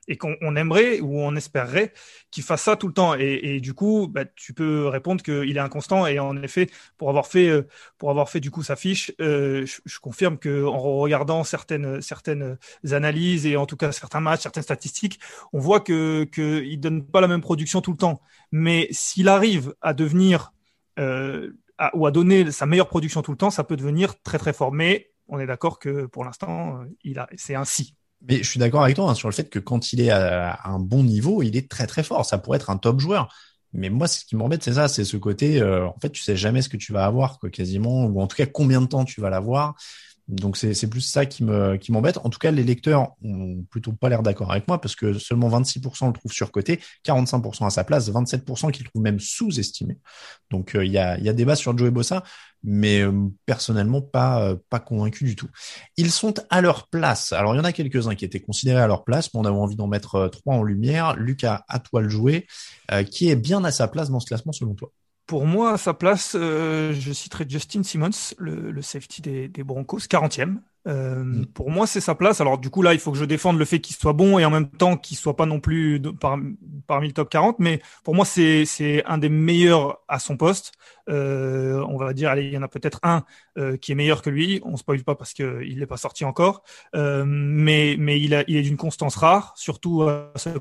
et qu'on on aimerait ou on espérerait qu'il fasse ça tout le temps. Et, et du coup, bah, tu peux répondre qu'il est inconstant. Et en effet, pour avoir fait, euh, pour avoir fait du coup sa fiche, euh, je, je confirme que en regardant certaines certaines analyses et en tout cas certains matchs, certaines statistiques, on voit que que il donne pas la même production tout le temps. Mais s'il arrive à devenir euh, à, ou à donner sa meilleure production tout le temps, ça peut devenir très très fort. Mais on est d'accord que pour l'instant, il a, c'est un si. Mais je suis d'accord avec toi hein, sur le fait que quand il est à, à un bon niveau, il est très très fort. Ça pourrait être un top joueur. Mais moi, ce qui m'embête, c'est ça, c'est ce côté. Euh, en fait, tu sais jamais ce que tu vas avoir, quoi, quasiment, ou en tout cas combien de temps tu vas l'avoir. Donc c'est c'est plus ça qui me qui m'embête. En tout cas, les lecteurs ont plutôt pas l'air d'accord avec moi parce que seulement vingt-six pour cent le trouvent surcoté, quarante-cinq pour cent à sa place, vingt-sept pour cent qui le trouvent même sous-estimé. Donc il euh, y a il y a débat sur Joey Bosa, mais euh, personnellement pas euh, pas convaincu du tout. Ils sont à leur place. Alors il y en a quelques-uns qui étaient considérés à leur place, mais on avait envie d'en mettre euh, trois en lumière. Lucas, à toi le jouer, euh, qui est bien à sa place dans ce classement selon toi? Pour moi, à sa place, euh, je citerai Justin Simmons, le, le safety des, des Broncos, quarantième. Euh, mm. Pour moi, c'est sa place. Alors du coup, là, il faut que je défende le fait qu'il soit bon et en même temps qu'il soit pas non plus de, par, parmi le top quarante. Mais pour moi, c'est c'est un des meilleurs à son poste. Euh, on va dire, allez, il y en a peut-être un euh, qui est meilleur que lui. On spoil pas parce que il n'est pas sorti encore. Euh, mais mais il a il est d'une constance rare, surtout à ce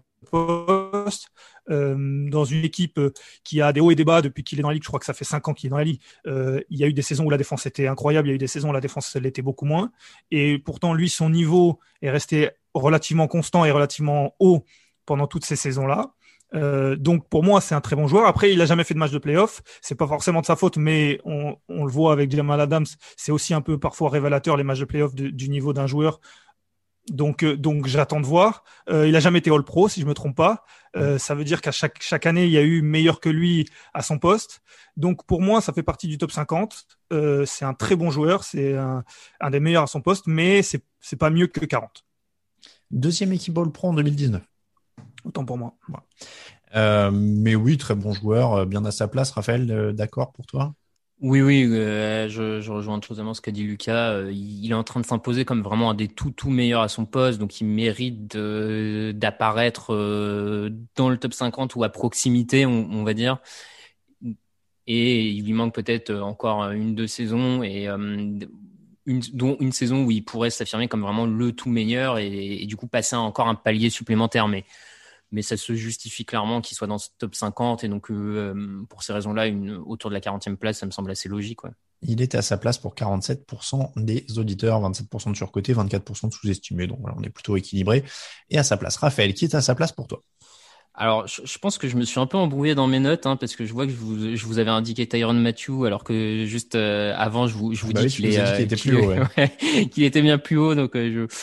poste. Euh, dans une équipe qui a des hauts et des bas depuis qu'il est dans la ligue, je crois que ça fait cinq ans qu'il est dans la ligue. Euh, il y a eu des saisons où la défense était incroyable, il y a eu des saisons où la défense l'était beaucoup moins. Et pourtant, lui, son niveau est resté relativement constant et relativement haut pendant toutes ces saisons-là. Euh, donc pour moi, c'est un très bon joueur. Après, il a jamais fait de match de play-off. C'est pas forcément de sa faute, mais on, on le voit avec Jamal Adams. C'est aussi un peu parfois révélateur les matchs de play-off de, du niveau d'un joueur. Donc, euh, donc j'attends de voir. Euh, il a jamais été All-Pro, si je me trompe pas. Euh, ça veut dire qu'à chaque chaque année, il y a eu meilleur que lui à son poste. Donc, pour moi, ça fait partie du top cinquante. Euh, c'est un très bon joueur, c'est un, un des meilleurs à son poste, mais c'est c'est pas mieux que quarante. Deuxième équipe All-Pro en deux mille dix-neuf. Autant pour moi. Ouais. Euh, mais oui, très bon joueur, bien à sa place. Raphaël, euh, d'accord pour toi? Oui, oui, euh, je, je rejoins totalement ce qu'a dit Lucas. Euh, il est en train de s'imposer comme vraiment un des tout tout meilleurs à son poste, donc il mérite de, d'apparaître euh, dans le top cinquante ou à proximité, on, on va dire. Et il lui manque peut-être encore une deux saisons et euh, une, dont une saison où il pourrait s'affirmer comme vraiment le tout meilleur et, et du coup passer encore un palier supplémentaire, mais mais ça se justifie clairement qu'il soit dans ce top cinquante et donc euh, pour ces raisons-là, une, autour de la quarantième place, ça me semble assez logique. Ouais. Il était à sa place pour quarante-sept pour cent des auditeurs, vingt-sept pour cent de surcoté, vingt-quatre pour cent de sous-estimés, donc voilà, on est plutôt équilibré. Et à sa place, Raphaël, qui est à sa place pour toi? Alors, je, je pense que je me suis un peu embrouillé dans mes notes, hein, parce que je vois que je vous, je vous avais indiqué Tyrann Mathieu, alors que juste euh, avant, je vous, je vous bah dis oui, qu'il, est, euh, qu'il était qu'il, plus haut, ouais. ouais, qu'il était bien plus haut, donc euh, je...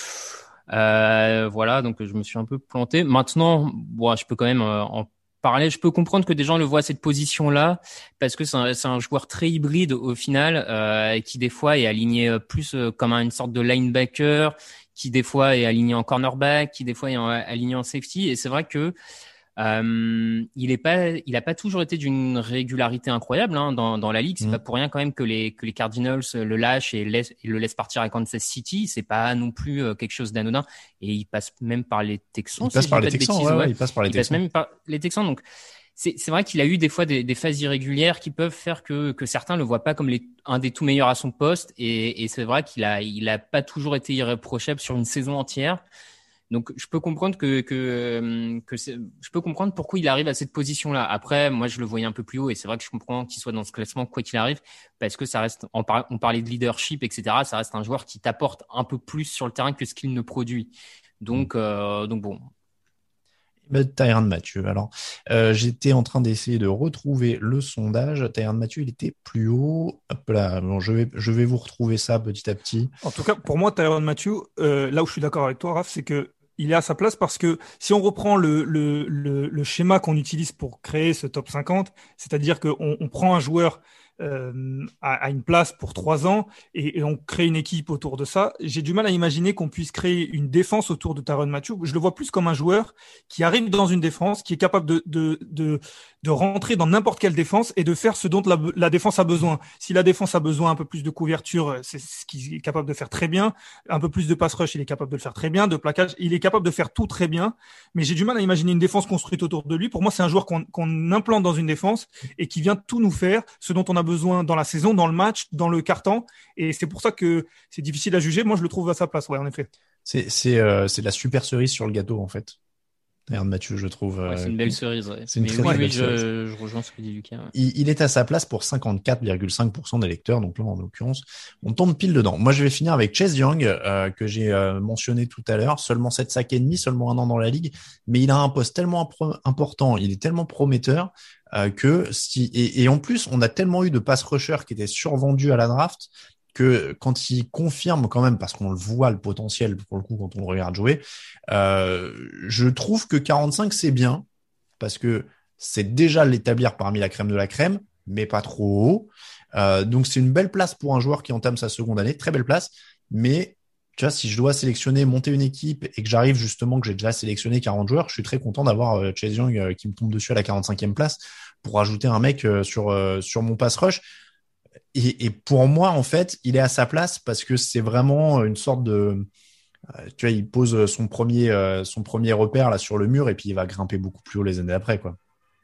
Euh, voilà, donc je me suis un peu planté. Maintenant, bon, je peux quand même euh, en parler. Je peux comprendre que des gens le voient à cette position-là parce que c'est un, c'est un joueur très hybride au final, euh, qui des fois est aligné plus euh, comme une sorte de linebacker, qui des fois est aligné en cornerback, qui des fois est en, aligné en safety. Et c'est vrai que Euh, il est pas, il a pas toujours été d'une régularité incroyable hein, dans, dans la ligue. C'est mmh. pas pour rien quand même que les que les Cardinals le lâchent et, laissent, et le laissent partir à Kansas City. C'est pas non plus euh, quelque chose d'anodin. Et il passe même par les Texans. Il passe si par je les dis pas de Texans. bêtises, Ouais, ouais. ouais, il passe par les il Texans. passe même par les Texans. Donc c'est c'est vrai qu'il a eu des fois des, des phases irrégulières qui peuvent faire que que certains le voient pas comme les, un des tout meilleurs à son poste. Et, et c'est vrai qu'il a il a pas toujours été irréprochable sur une saison entière. Donc, je peux comprendre que que que c'est, je peux comprendre pourquoi il arrive à cette position-là. Après, moi, je le voyais un peu plus haut et c'est vrai que je comprends qu'il soit dans ce classement quoi qu'il arrive, parce que ça reste, on, par, on parlait de leadership, et cetera. Ça reste un joueur qui t'apporte un peu plus sur le terrain que ce qu'il ne produit. Donc, euh, donc bon. Tyrann Mathieu. Alors, euh, j'étais en train d'essayer de retrouver le sondage. Tyrann Mathieu, il était plus haut. Hop là, bon, je vais, je vais vous retrouver ça petit à petit. En tout cas, pour moi, Tyrann Mathieu, euh, là où je suis d'accord avec toi, Raph, c'est que il est à sa place parce que si on reprend le, le, le, le schéma qu'on utilise pour créer ce top cinquante, c'est-à-dire qu'on on prend un joueur euh, à, à une place pour trois ans et, et on crée une équipe autour de ça. J'ai du mal à imaginer qu'on puisse créer une défense autour de Tyrann Mathieu. Je le vois plus comme un joueur qui arrive dans une défense, qui est capable de, de, de, de rentrer dans n'importe quelle défense et de faire ce dont la, la défense a besoin. Si la défense a besoin un peu plus de couverture, c'est ce qu'il est capable de faire très bien. Un peu plus de pass rush, il est capable de le faire très bien. De plaquage, il est capable de faire tout très bien. Mais j'ai du mal à imaginer une défense construite autour de lui. Pour moi, c'est un joueur qu'on, qu'on implante dans une défense et qui vient tout nous faire, ce dont on a besoin dans la saison, dans le match, dans le carton. Et c'est pour ça que c'est difficile à juger. Moi, je le trouve à sa place, ouais, en effet. C'est, c'est, euh, c'est la super cerise sur le gâteau, en fait. Tyrann Mathieu, je trouve. Ouais, c'est une belle cerise, ouais. C'est une Mais très, oui, très oui, belle je, cerise. je rejoins ce que dit Lucas. Ouais. Il, il est à sa place pour cinquante-quatre virgule cinq pour cent des lecteurs, donc là, en l'occurrence, on tombe pile dedans. Moi, je vais finir avec Chase Young, euh, que j'ai euh, mentionné tout à l'heure. Seulement sept sacs et demi, seulement un an dans la ligue, mais il a un poste tellement impro- important, il est tellement prometteur euh, que si et, et en plus, on a tellement eu de pass rushers qui étaient survendus à la draft que quand il confirme quand même, parce qu'on le voit le potentiel pour le coup quand on le regarde jouer, euh, je trouve que quarante-cinq c'est bien parce que c'est déjà l'établir parmi la crème de la crème, mais pas trop haut. Euh, donc c'est une belle place pour un joueur qui entame sa seconde année, très belle place. Mais tu vois, si je dois sélectionner, monter une équipe et que j'arrive justement que j'ai déjà sélectionné quarante joueurs, je suis très content d'avoir euh, Chase Young euh, qui me tombe dessus à la quarante-cinquième place pour ajouter un mec euh, sur euh, sur mon pass rush. Et, et pour moi, en fait, il est à sa place parce que c'est vraiment une sorte de, euh, tu vois, il pose son premier, euh, son premier repère là sur le mur et puis il va grimper beaucoup plus haut les années après, quoi.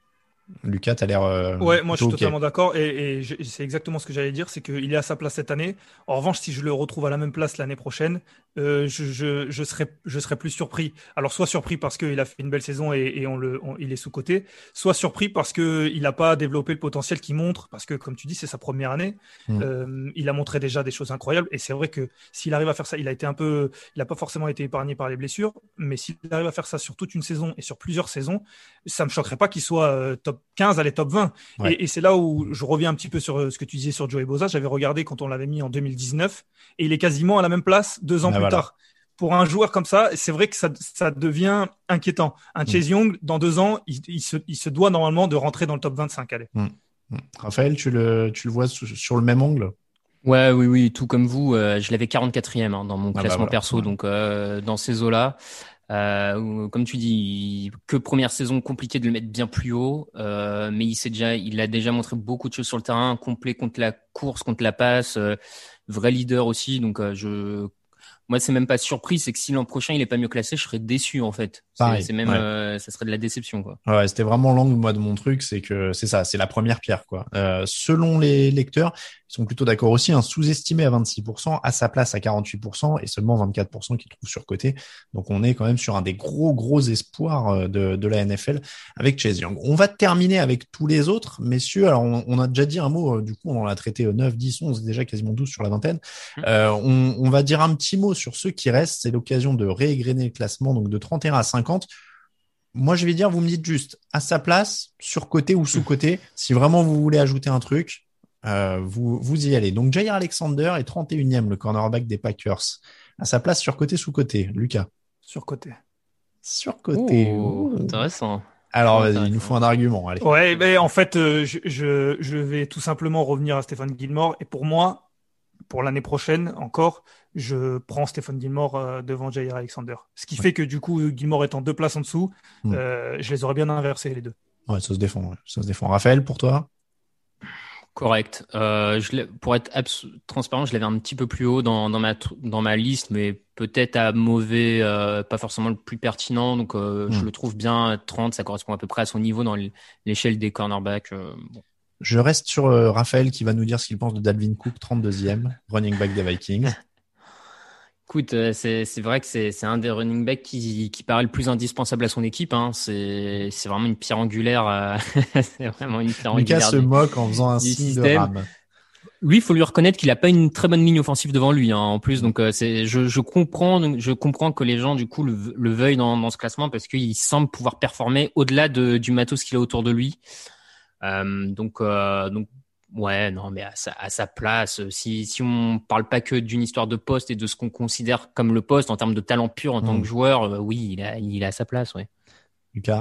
Lucas, t'as l'air. Euh, ouais, moi je suis okay. totalement d'accord et, et je, c'est exactement ce que j'allais dire, c'est qu'il est à sa place cette année. En revanche, si je le retrouve à la même place l'année prochaine, euh, je, je, je serais, je serais plus surpris. Alors soit surpris parce qu'il a fait une belle saison et, et on le, on, il est sous coté, soit surpris parce que il n'a pas développé le potentiel qu'il montre, parce que comme tu dis, c'est sa première année. Mmh. Euh, il a montré déjà des choses incroyables et c'est vrai que s'il arrive à faire ça, il a été un peu, il n'a pas forcément été épargné par les blessures, mais s'il arrive à faire ça sur toute une saison et sur plusieurs saisons, ça me choquerait pas qu'il soit euh, top quinze, allez top vingt. Ouais. Et, et c'est là où je reviens un petit peu sur ce que tu disais sur Joey Bosa. J'avais regardé quand on l'avait mis en deux mille dix-neuf et il est quasiment à la même place deux ans ah, plus voilà. tard. Pour un joueur comme ça, c'est vrai que ça, ça devient inquiétant. Un Chase mmh. Young, dans deux ans, il, il, se, il se doit normalement de rentrer dans le top vingt-cinq. Allez. Mmh. Mmh. Raphaël, tu le, tu le vois sur, sur le même angle? Ouais, oui, oui, tout comme vous. Euh, je l'avais quarante-quatrième hein, dans mon ah classement bah voilà. perso, ouais. donc euh, dans ces eaux-là. Euh, comme tu dis, que première saison, compliqué de le mettre bien plus haut, euh, mais il s'est déjà, il a déjà montré beaucoup de choses sur le terrain, complet contre la course, contre la passe, euh, vrai leader aussi. Donc, euh, je, moi, c'est même pas surpris, c'est que si l'an prochain il est pas mieux classé, je serais déçu en fait. C'est, c'est même, ouais. euh, ça serait de la déception quoi. Ouais, c'était vraiment l'angle moi de mon truc, c'est que c'est ça, c'est la première pierre quoi. Euh, selon les lecteurs, ils sont plutôt d'accord aussi, un hein, sous-estimé à vingt-six pour cent, à sa place à quarante-huit pour cent et seulement vingt-quatre pour cent qui trouvent surcoté. Donc on est quand même sur un des gros gros espoirs de, de la N F L avec Chase Young. On va terminer avec tous les autres, messieurs. Alors on, on a déjà dit un mot, du coup on en a traité neuf, dix, onze, déjà quasiment douze sur la vingtaine. Euh, on, on va dire un petit mot sur ceux qui restent. C'est l'occasion de réégrener le classement, donc de trente et un à cinquante. Moi, je vais dire, vous me dites juste à sa place, sur-côté ou sous-côté. Si vraiment vous voulez ajouter un truc, euh, vous, vous y allez. Donc, Jaire Alexander est trente et unième, le cornerback des Packers. À sa place, sur-côté, sous-côté. Lucas. Sur-côté. Sur-côté. Oh, intéressant. Alors, vas-y, intéressant. Il nous faut un argument. Allez. Ouais, mais en fait, euh, je, je, je vais tout simplement revenir à Stephon Gilmore. Et pour moi, pour l'année prochaine encore, je prends Stephon Gilmore euh, devant Jaire Alexander. Ce qui ouais. fait que du coup, Gilmore étant deux places en dessous, mmh. euh, je les aurais bien inversés les deux. Ouais, ça se défend. Ouais. Ça se défend. Raphaël, pour toi? Correct. Euh, je pour être abs- transparent, je l'avais un petit peu plus haut dans, dans ma dans ma liste, mais peut-être à mauvais, euh, pas forcément le plus pertinent. Donc, euh, mmh. je le trouve bien trente. Ça correspond à peu près à son niveau dans l'échelle des cornerbacks. Euh, bon. Je reste sur euh, Raphaël qui va nous dire ce qu'il pense de Dalvin Cook, trente-deuxième, running back des Vikings. Écoute, euh, c'est, c'est vrai que c'est, c'est un des running backs qui, qui paraît le plus indispensable à son équipe. Hein. C'est, c'est vraiment une pierre angulaire. Euh, c'est vraiment une pierre Lucas angulaire. se du, moque en faisant un signe système. de rame. Lui, il faut lui reconnaître qu'il a pas une très bonne ligne offensive devant lui. Hein, en plus, donc euh, c'est, je, je comprends, je comprends que les gens du coup le, le veuillent dans, dans ce classement parce qu'il semble pouvoir performer au-delà de, du matos qu'il a autour de lui. Euh, donc, euh, donc, ouais, non, mais à sa, à sa place, si, si on parle pas que d'une histoire de poste et de ce qu'on considère comme le poste en termes de talent pur en mmh. tant que joueur, euh, oui, il a, il a sa place, ouais. Lucas.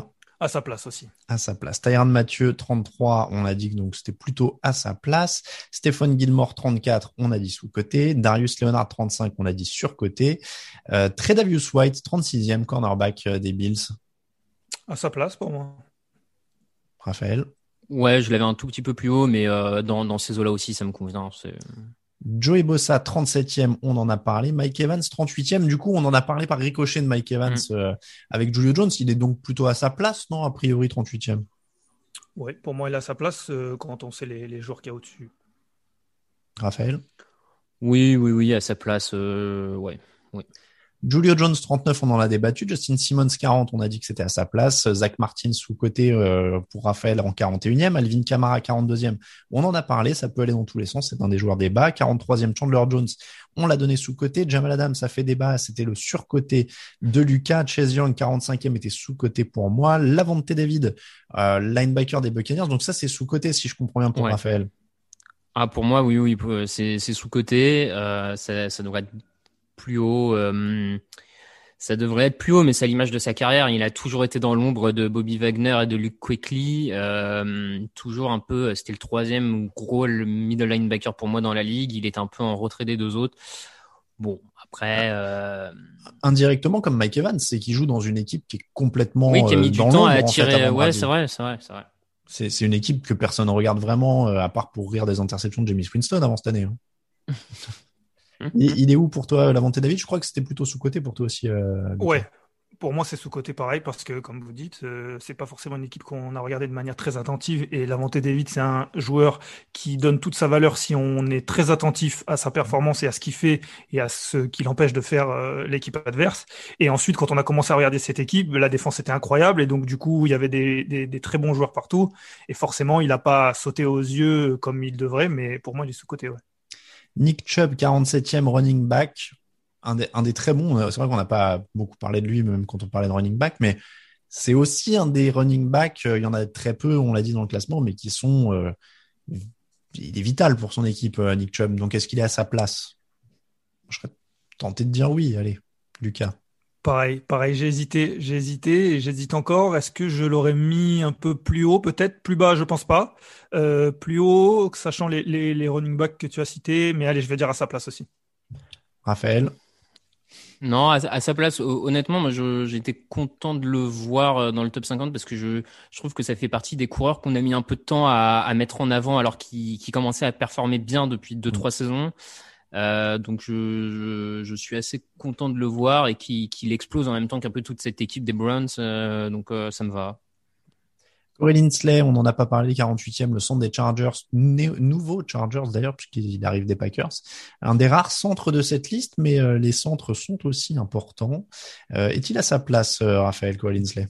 À sa place aussi. À sa place. Tyrann Mathieu, trente-trois, on a dit que donc c'était plutôt à sa place. Stephon Gilmore, trente-quatre, on a dit sous-côté. Darius Leonard, trente-cinq, on a dit sur-côté. Euh, Tredavious White, trente-sixième, cornerback euh, des Bills. À sa place pour moi. Raphaël. Ouais, je l'avais un tout petit peu plus haut, mais euh, dans, dans ces eaux-là aussi, ça me convient. C'est... Joey Bosa, trente-septième, on en a parlé. Mike Evans, trente-huitième. Du coup, on en a parlé par ricochet de Mike Evans mmh. euh, avec Julio Jones. Il est donc plutôt à sa place, non? A priori, trente-huitième. Oui, pour moi, il est à sa place euh, quand on sait les, les joueurs qu'il y a au-dessus. Raphaël? Oui, oui, oui, à sa place. Euh, ouais, oui. Julio Jones, trente-neuf, on en a débattu. Justin Simmons, quarante, on a dit que c'était à sa place. Zach Martin, sous-côté euh, pour Raphaël en quarante et unième. Alvin Kamara, quarante-deuxième, on en a parlé. Ça peut aller dans tous les sens. C'est un des joueurs débat. quarante-troisième, Chandler Jones, on l'a donné sous-côté. Jamal Adams, ça fait débat. C'était le sur-côté de Lucas. Chase Young, quarante-cinquième, était sous-côté pour moi. Lavonte David, euh, linebacker des Buccaneers. Donc ça, c'est sous-côté, si je comprends bien, pour ouais. Raphaël. Ah, pour moi, oui, oui, c'est, c'est sous-côté. Euh, ça, ça devrait être plus haut, euh, ça devrait être plus haut, mais c'est à l'image de sa carrière. Il a toujours été dans l'ombre de Bobby Wagner et de Luke Kuechly. Euh, toujours un peu, c'était le troisième gros le middle linebacker pour moi dans la ligue. Il est un peu en retrait des deux autres. Bon, après, euh... indirectement comme Mike Evans, c'est qu'il joue dans une équipe qui est complètement oui, qui a mis euh, du dans temps l'ombre, à tirer. En fait, ouais, c'est vrai, c'est vrai, c'est vrai. C'est, c'est une équipe que personne ne regarde vraiment, euh, à part pour rire des interceptions de Jameis Winston avant cette année. Hein. il, il est où pour toi, Lavonte David? Je crois que c'était plutôt sous-côté pour toi aussi. Euh, ouais. Pour moi, c'est sous-côté pareil parce que, comme vous dites, euh, c'est pas forcément une équipe qu'on a regardée de manière très attentive. Et Lavonte David, c'est un joueur qui donne toute sa valeur si on est très attentif à sa performance et à ce qu'il fait et à ce qui l'empêche de faire euh, l'équipe adverse. Et ensuite, quand on a commencé à regarder cette équipe, la défense était incroyable et donc du coup, il y avait des, des, des très bons joueurs partout. Et forcément, il n'a pas sauté aux yeux comme il devrait, mais pour moi, il est sous-côté. Ouais. Nick Chubb, quarante-septième running back. Un des, un des très bons, c'est vrai qu'on n'a pas beaucoup parlé de lui, même quand on parlait de running back, mais c'est aussi un des running backs, il y en a très peu, on l'a dit dans le classement, mais qui sont, euh, il est vital pour son équipe, Nick Chubb. Donc, est-ce qu'il est à sa place? Je serais tenté de dire oui. Allez, Lucas. Pareil, pareil, j'ai hésité, j'ai hésité et j'hésite encore. Est-ce que je l'aurais mis un peu plus haut, peut-être plus bas, je pense pas. Euh, plus haut, sachant les, les, les running backs que tu as cités, mais allez, je vais dire à sa place aussi. Raphaël. Non, à, à sa place, honnêtement, moi, je, j'étais content de le voir dans le top cinquante parce que je, je trouve que ça fait partie des coureurs qu'on a mis un peu de temps à, à mettre en avant alors qu'ils, qu'ils commençaient à performer bien depuis deux, mmh. trois saisons. Euh, donc, je, je, je suis assez content de le voir et qu'il, qu'il explose en même temps qu'un peu toute cette équipe des Browns. Euh, donc, euh, ça me va. Corey Linsley, on n'en a pas parlé, quarante-huitième, le centre des Chargers, né- nouveau Chargers d'ailleurs, puisqu'il arrive des Packers. Un des rares centres de cette liste, mais euh, les centres sont aussi importants. Euh, est-il à sa place, euh, Raphaël Corey Linsley?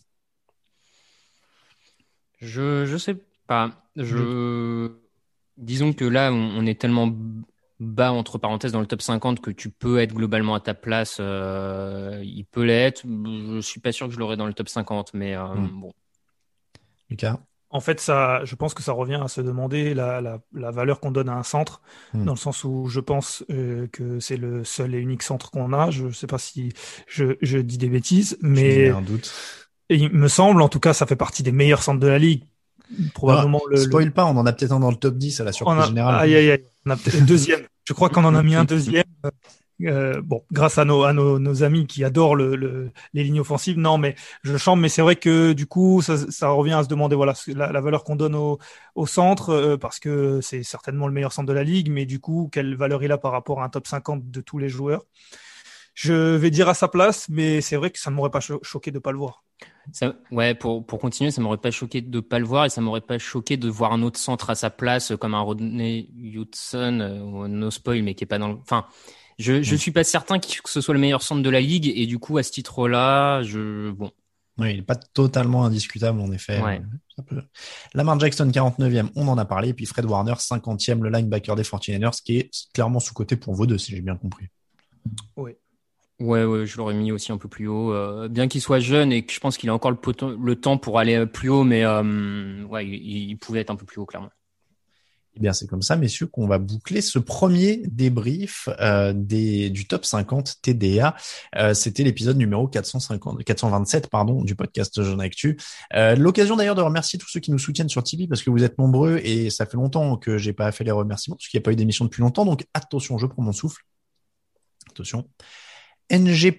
Je je sais pas. Je disons que là, on, on est tellement bas entre parenthèses dans le top cinquante que tu peux être globalement à ta place. Euh, il peut l'être. Je suis pas sûr que je l'aurai dans le top cinquante, mais euh, mm. bon. Lucas. En fait, ça, je pense que ça revient à se demander la, la, la valeur qu'on donne à un centre, mmh. dans le sens où je pense euh, que c'est le seul et unique centre qu'on a. Je ne sais pas si je, je dis des bêtises, mais j'ai un doute. Et il me semble, en tout cas, ça fait partie des meilleurs centres de la ligue. Probablement non, le. Spoil le... pas, on en a peut-être un dans le top dix à la surprise a... générale. Aïe aïe aïe, on a peut-être le deuxième. Je crois qu'on en a mis un deuxième. Euh, bon, grâce à nos à nos, nos amis qui adorent le, le les lignes offensives, non, mais je chante. Mais c'est vrai que du coup, ça, ça revient à se demander voilà la, la valeur qu'on donne au au centre euh, parce que c'est certainement le meilleur centre de la ligue, mais du coup, quelle valeur il a par rapport à un top cinquante de tous les joueurs. Je vais dire à sa place, mais c'est vrai que ça ne m'aurait pas cho- choqué de pas le voir. Ça, ouais, pour pour continuer, ça m'aurait pas choqué de pas le voir et ça m'aurait pas choqué de voir un autre centre à sa place comme un Rodney Hudson euh, ou no spoil, mais qui est pas dans le. Enfin. Je je suis pas certain que ce soit le meilleur centre de la ligue et du coup à ce titre-là, je bon. Oui, il est pas totalement indiscutable en effet. Ouais. Ça peut... Lamar Jackson quarante-neuvième, on en a parlé, et puis Fred Warner cinquantième, le linebacker des forty-niners, qui est clairement sous-coté pour vous deux, si j'ai bien compris. Oui. Ouais, ouais, je l'aurais mis aussi un peu plus haut, euh, bien qu'il soit jeune et que je pense qu'il a encore le, pot- le temps pour aller plus haut, mais euh, ouais, il, il pouvait être un peu plus haut clairement. Eh bien, c'est comme ça, messieurs, qu'on va boucler ce premier débrief euh, des du top cinquante T D A. Euh, c'était l'épisode numéro quatre cent cinquante, quatre cent vingt-sept, pardon, du podcast Jeune Actu. Euh, l'occasion d'ailleurs de remercier tous ceux qui nous soutiennent sur Tipeee parce que vous êtes nombreux et ça fait longtemps que j'ai pas fait les remerciements parce qu'il n'y a pas eu d'émission depuis longtemps. Donc attention, je prends mon souffle. Attention. N G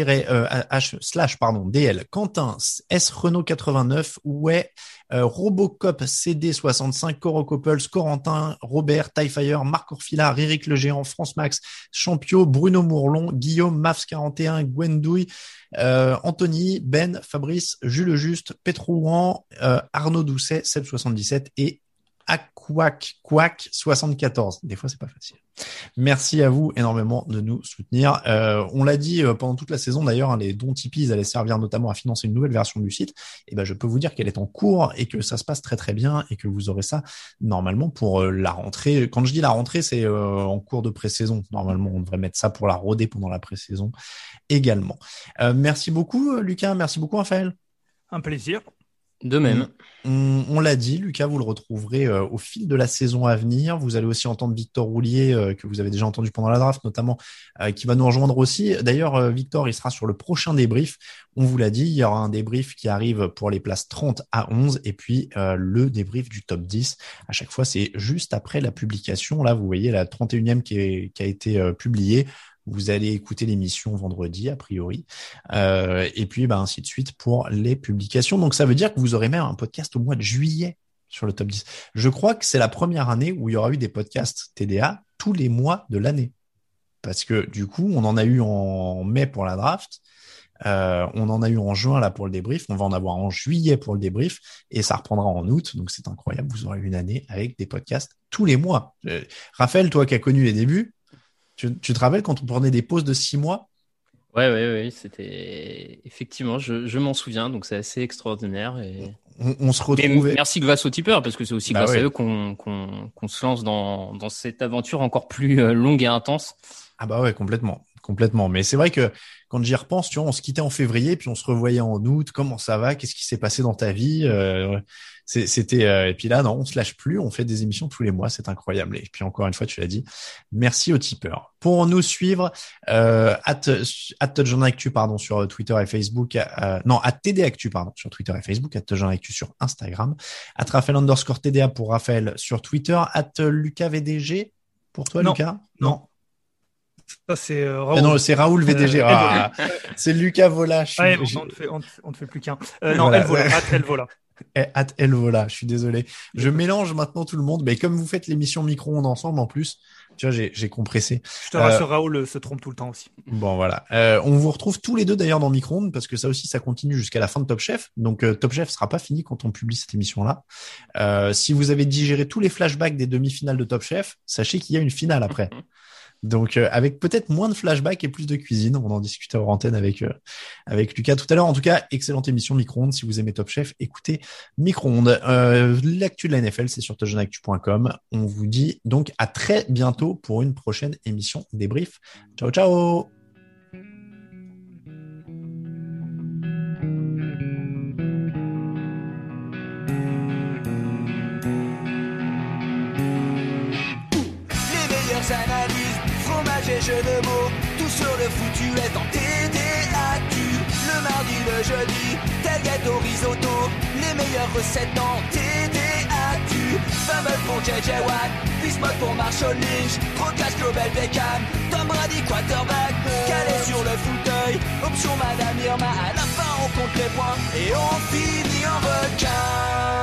P-H slash pardon D L Quentin S Renault quatre-vingt-neuf ouais euh, Robocop C D soixante-cinq Coro Couples Corentin Robert Tyfire Marc Orfila Réric Le Géant France Max Champio Bruno Mourlon Guillaume Mavs quarante et un Gwendouille euh, Anthony Ben Fabrice Jules Juste Petrouan euh, Arnaud Doucet Seb soixante-dix-sept et Aquac Quack soixante-quatorze. Des fois, c'est pas facile. Merci à vous énormément de nous soutenir. Euh, on l'a dit euh, pendant toute la saison d'ailleurs, hein, les dons Tipeee ils allaient servir notamment à financer une nouvelle version du site. Et ben, je peux vous dire qu'elle est en cours et que ça se passe très très bien et que vous aurez ça normalement pour euh, la rentrée. Quand je dis la rentrée, c'est euh, en cours de pré-saison. Normalement, on devrait mettre ça pour la rodée pendant la pré-saison également. Euh, merci beaucoup, Lucas. Merci beaucoup, Raphaël. Un plaisir. De même. On, on l'a dit, Lucas, vous le retrouverez euh, au fil de la saison à venir. Vous allez aussi entendre Victor Roulier, euh, que vous avez déjà entendu pendant la draft, notamment, euh, qui va nous rejoindre aussi. D'ailleurs, euh, Victor, il sera sur le prochain débrief. On vous l'a dit, il y aura un débrief qui arrive pour les places trente à onze et puis euh, le débrief du top dix. À chaque fois, c'est juste après la publication. Là, vous voyez la trente et unième qui, est, qui a été euh, publiée. Vous allez écouter l'émission vendredi, a priori. Euh, et puis, bah, ainsi de suite pour les publications. Donc, ça veut dire que vous aurez même un podcast au mois de juillet sur le top dix. Je crois que c'est la première année où il y aura eu des podcasts T D A tous les mois de l'année. Parce que, du coup, on en a eu en mai pour la draft. Euh, on en a eu en juin, là, pour le débrief. On va en avoir en juillet pour le débrief. Et ça reprendra en août. Donc, c'est incroyable. Vous aurez une année avec des podcasts tous les mois. Euh, Raphaël, toi qui as connu les débuts, Tu, tu te rappelles quand on prenait des pauses de six mois? Ouais, ouais, ouais, c'était effectivement, je, je m'en souviens, donc c'est assez extraordinaire. Et... On, on se retrouvait. Mais merci grâce aux tipeurs, parce que c'est aussi bah grâce ouais. à eux qu'on, qu'on, qu'on se lance dans, dans cette aventure encore plus longue et intense. Ah bah ouais, complètement, complètement. Mais c'est vrai que quand j'y repense, tu vois, on se quittait en février, puis on se revoyait en août. Comment ça va? Qu'est-ce qui s'est passé dans ta vie? euh, c'est, C'était euh, et puis là, non, on se lâche plus. On fait des émissions tous les mois, c'est incroyable. Et puis encore une fois, tu l'as dit, merci aux tipeurs. Pour nous suivre, euh, at, at TouchdownActu, pardon, sur Twitter et Facebook. Euh, non, at T D Actu, pardon, sur Twitter et Facebook. At TouchdownActu sur Instagram. At Raphaël underscore T D A pour Raphaël sur Twitter. At Lucas V D G pour toi, non. Lucas? Non. non. Ça, c'est euh, Raoul. Ah non, c'est Raoul V D G. Euh, ah, c'est Lucas Vola. Je suis... ouais, on, on, te fait, on, te, on te fait plus qu'un. Euh, non, voilà. Elle Vola. At Elle Vola. At Elle Vola. Je suis désolé. Je mélange maintenant tout le monde. Mais comme vous faites l'émission micro-ondes ensemble en plus, tu vois, j'ai, j'ai compressé. Je te rassure, euh... Raoul se trompe tout le temps aussi. Bon, voilà. Euh, on vous retrouve tous les deux d'ailleurs dans micro-ondes parce que ça aussi, ça continue jusqu'à la fin de Top Chef. Donc, euh, Top Chef sera pas fini quand on publie cette émission-là. Euh, si vous avez digéré tous les flashbacks des demi-finales de Top Chef, sachez qu'il y a une finale après. Donc euh, avec peut-être moins de flashbacks et plus de cuisine, on en discutait hors antenne avec euh, avec Lucas tout à l'heure. En tout cas, excellente émission Micro-ondes. Si vous aimez Top Chef, écoutez Micro-ondes. Euh, l'actu de la N F L, c'est sur touchdown actu point com. On vous dit donc à très bientôt pour une prochaine émission débrief. Ciao ciao. Analyse, fromage et jeux de mots, tout sur le foutu est en T D A Q. Le mardi, le jeudi, tailgate au risotto, les meilleures recettes en T D A Q. Fumble pour J J Watt, Bismuth pour Marshall Lynch, Procast Global Beckham, Tom Brady quarterback, calé sur le fauteuil, option Madame Irma, à la fin on compte les points et on finit en requin.